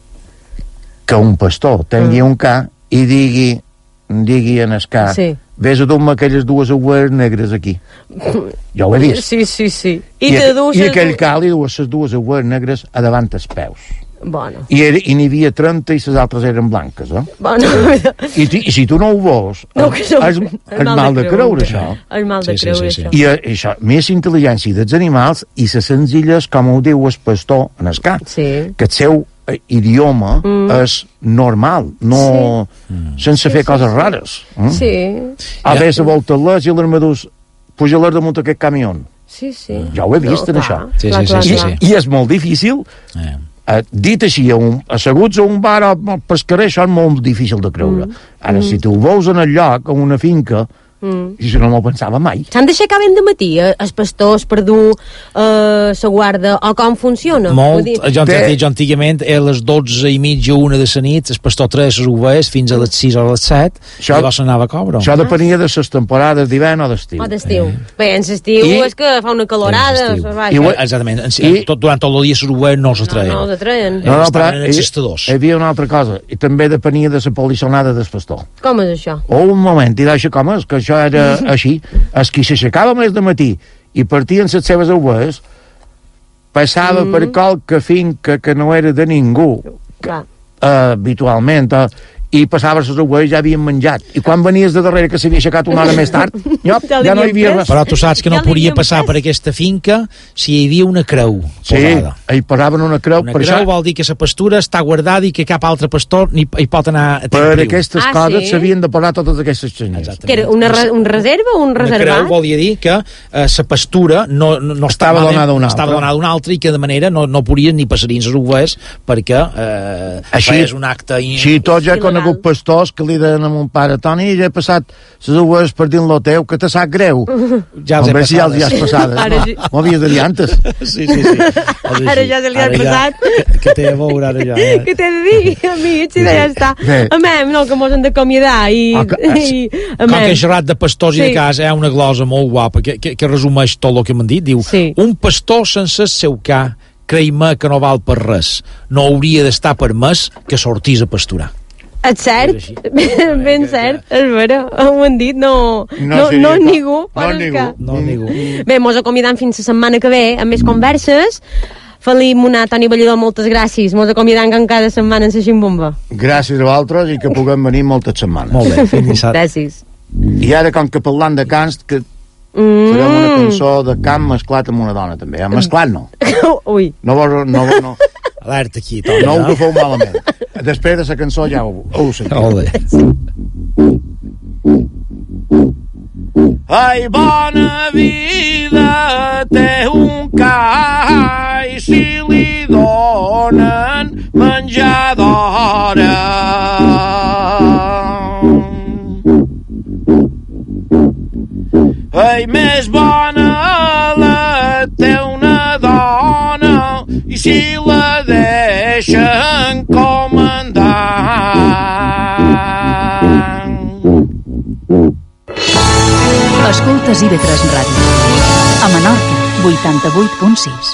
Speaker 12: Que un pastor tingui mm. un ca i digui, digui en el ca, sí. vés a dur-me aquelles dues aigües negres aquí. Jo ho he vist.
Speaker 3: Sí, sí, sí.
Speaker 12: I, I, aqu i aquell ca li dues les dues aigües negres a davant els peus.
Speaker 3: Bueno.
Speaker 12: I, era, i n'hi havia trenta i les altres eren blanques, eh?
Speaker 3: Bueno.
Speaker 12: I, I si tu no ho veus,
Speaker 3: no,
Speaker 12: és, és, és mal, mal de creure, això.
Speaker 3: És mal de
Speaker 11: sí,
Speaker 3: creure,
Speaker 11: sí, sí, sí.
Speaker 3: això.
Speaker 12: I això, més intel·ligència dels animals i les senzilles, com ho diu el pastor en el ca,
Speaker 3: sí.
Speaker 12: que el seu idioma mm. és normal, no, sí. sense sí, fer sí, coses sí. rares. Eh?
Speaker 3: Sí.
Speaker 12: A ja. Veure, volta-les i l'armadús, puja-les damunt aquest camió.
Speaker 3: Sí, sí.
Speaker 12: Jo ho he vist,
Speaker 3: no,
Speaker 12: en això.
Speaker 11: Sí, sí, sí, sí, sí.
Speaker 12: I, I és molt difícil... Eh. Uh, dit així, un, asseguts a un bar o pel carrer, això és molt difícil de creure. Mm. Ara, mm. si tu ho veus en el lloc, en una finca, Mm. I jo no m'ho pensava mai.
Speaker 13: S'han d'aixecar ben de matí, eh, els pastors, per dur eh, la guarda, o com funciona?
Speaker 11: Molt. Jo, Té... jo antigament, a les dotze i mitja, una de la nit, el pastor tres les ovelles fins a les sis o a les set, això, i llavors s'anava a cobro.
Speaker 12: Això depenia de les temporades d'hivern o d'estiu.
Speaker 13: O d'estiu. Eh. Bé, en l'estiu és que fa una calorada.
Speaker 11: I, exactament. En, I, tot, durant tot el dia les ovelles no les atreien.
Speaker 13: No, no les atreien.
Speaker 12: No, no, però hi, hi havia una altra cosa, i també depenia de la polissonada del pastor.
Speaker 13: Com és això?
Speaker 12: O un moment, i d'això com és, que això era així, els qui s'aixecava més de matí i partien les seves ovelles, passava mm. per qualque finca que no era de ningú, que, uh, habitualment, uh, i passava les ovelles, ja havien menjat. I quan venies de darrere, que s'havia aixecat una hora més tard, nyop, ja, ja no hi havia res.
Speaker 11: Però tu saps que no ja podia passar per aquesta finca si hi havia una creu posada.
Speaker 12: Sí, hi posaven una creu.
Speaker 11: Una
Speaker 12: per
Speaker 11: creu
Speaker 12: això...
Speaker 11: vol dir que la pastura està guardada i que cap altre pastor ni hi pot anar a
Speaker 12: per riu. Aquestes ah, coses s'havien sí? de posar totes aquestes xenyes.
Speaker 13: Que era una, re un reserva o un reservat?
Speaker 11: Una creu volia dir que la eh, pastura no, no, no
Speaker 12: estava, estava donada d'un altre.
Speaker 11: Estava donada d'un altre i que de manera no, no podien ni passarien les ovelles perquè eh,
Speaker 12: així,
Speaker 11: és un acte... In...
Speaker 12: Així tots ja he conegut pastors que li deien a mon pare, Toni, ja he passat les ovelles per dins lo teu, que te sap greu.
Speaker 11: Ja
Speaker 12: els he passat. Ja els has passades. Sí. M'havies de dir antes.
Speaker 11: Sí, sí, sí.
Speaker 13: Ara ja se li has passat.
Speaker 11: Ja, que t'he de veure ara ja. Eh?
Speaker 13: Què t'he de dir, amics? Sí, ja està. Amem, no, que mos han d'acomiadar. I,
Speaker 11: i, com que he xerrat de pastors sí. i de casa, hi ha una glosa molt guapa que, que, que resumeix tot el que m'han dit. Diu, sí. un pastor sense el seu ca, creï-me que no val per res. No hauria d'estar permès que sortís a pasturar.
Speaker 13: És cert, ben, ben cert, és vera, ho han dit, no, no, no, no ningú.
Speaker 12: No ningú.
Speaker 11: No ningú.
Speaker 13: Bé, mos acomiadam fins la setmana que ve, amb més converses. Felip Monar, Toni Ballador, moltes gràcies. Mos acomiadam com cada setmana en la Ximbomba.
Speaker 12: Gràcies a vosaltres i que puguem venir moltes setmanes.
Speaker 11: Molt bé, fins dissabte.
Speaker 13: Gràcies.
Speaker 12: I ara, com que parlant de cants, que
Speaker 13: mm.
Speaker 12: farem una cançó de cant mesclat amb una dona, també. Eh? Mesclat no.
Speaker 13: Ui.
Speaker 12: No vols... No, no.
Speaker 11: Alerta aquí, Toni.
Speaker 12: No ho agafeu malament. Després de la cançó ja ho, ho sentiu.
Speaker 11: Molt bé.
Speaker 14: Ai, bona vida té un ca i si li donen menjar d'hora. Ai, més bona la té una dona i si la deixen comandar.
Speaker 9: Escoltes I V tres Ràdio. A Menorca, vuitanta-vuit punt sis.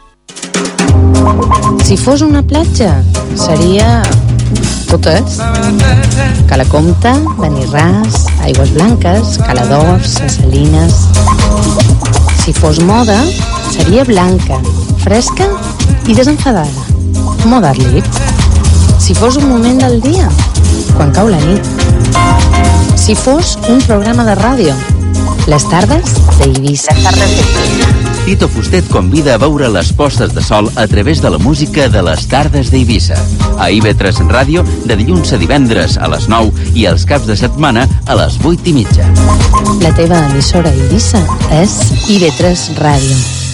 Speaker 15: Si fos una platja, seria totes. Cala Comte, Benirràs, Aigües Blanques, Cala d'Or, Ses Salines. Si fos moda, seria blanca, fresca i desenfadada. Moda-li. Si fos un moment del dia, quan cau la nit. Si fos un programa de ràdio, les tardes d'Eivissa.
Speaker 2: Tito Fustet convida a veure les postes de sol a través de la música de les tardes d'Eivissa. A I V tres Ràdio, de dilluns a divendres a les nou i els caps de setmana a les vuit i mitja.
Speaker 15: La teva emissora Eivissa és I V tres Ràdio.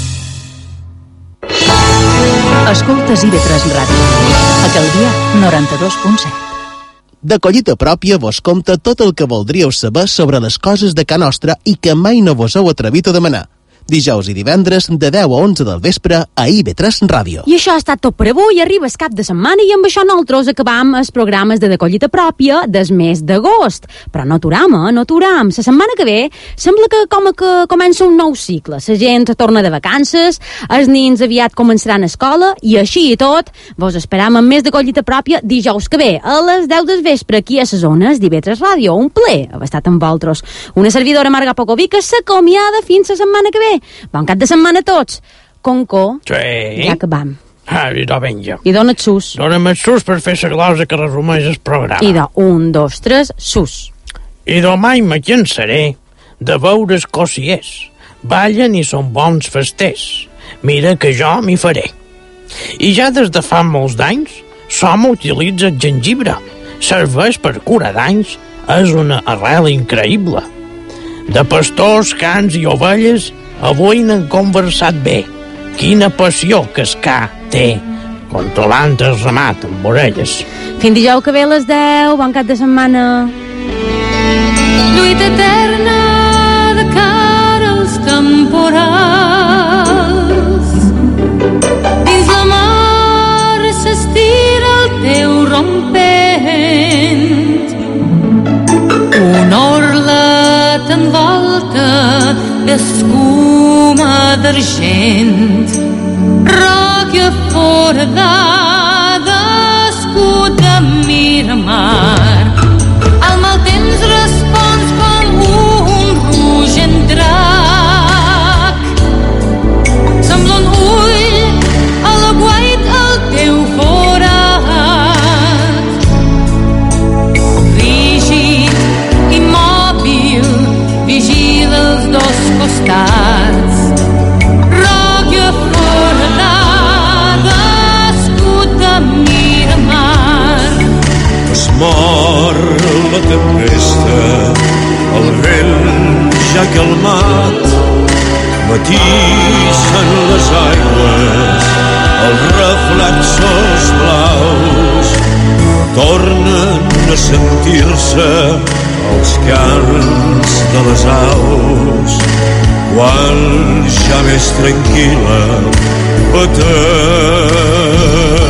Speaker 9: Escoltes I V tres Ràdio. A Calvià, noranta-dos punt set.
Speaker 5: De collita pròpia vos compta tot el que voldríeu saber sobre les coses de ca nostra i que mai no vos heu atrevit a demanar. Dijous i divendres de deu a onze del vespre a I V tres Ràdio.
Speaker 3: I això ha estat tot per avui, arriba el cap de setmana i amb això nosaltres acabam els programes de collita pròpia del mes d'agost. Però no aturam, eh? No aturam. La setmana que ve sembla que com que comença un nou cicle. La gent torna de vacances, els nins aviat començaran a escola i així i tot vos esperam amb més de collita pròpia dijous que ve a les deu del vespre aquí a les zones d'I V tres Ràdio. Un plaer haver estat amb vosaltres. Una servidora Marga Pocovica s'acomiada fins la setmana que ve. Bon cap de setmana a tots. Conco,
Speaker 4: sí.
Speaker 3: Ja acabam.
Speaker 4: Ah, idò, vinga.
Speaker 3: I dona el sus.
Speaker 4: Dóna'm el sus per fer la glosa que resumeix el programa.
Speaker 3: I de un, dos, tres, sus.
Speaker 4: I de mai me cansaré de veure els cosiers. Ballen i són bons festers. Mira que jo m'hi faré. I ja des de fa molts d'anys, som utilitza el gengibre. Serveix per curar danys. És una arrel increïble. De pastors, cans i ovelles, avui n'han conversat bé. Quina passió que es ca té, controlant el ramat amb orelles.
Speaker 3: Fins dijous que ve a les deu, bon cap de setmana.
Speaker 16: Lluita eterna escuma d'argent, roca foradada, escut de Miramar. Al mal temps respons com un rugent drac. Sembla un ull a l'aguait al teu forat. Rígid, immòbil, vigila els dos costats. Roca foradada, escut de Miramar.
Speaker 17: Es mor la tempesta, el vent ja calmat, matissen les aigües, els reflexos blaus, tornen a sentir-se els cants de les aus, quan ja més tranquil·la pateix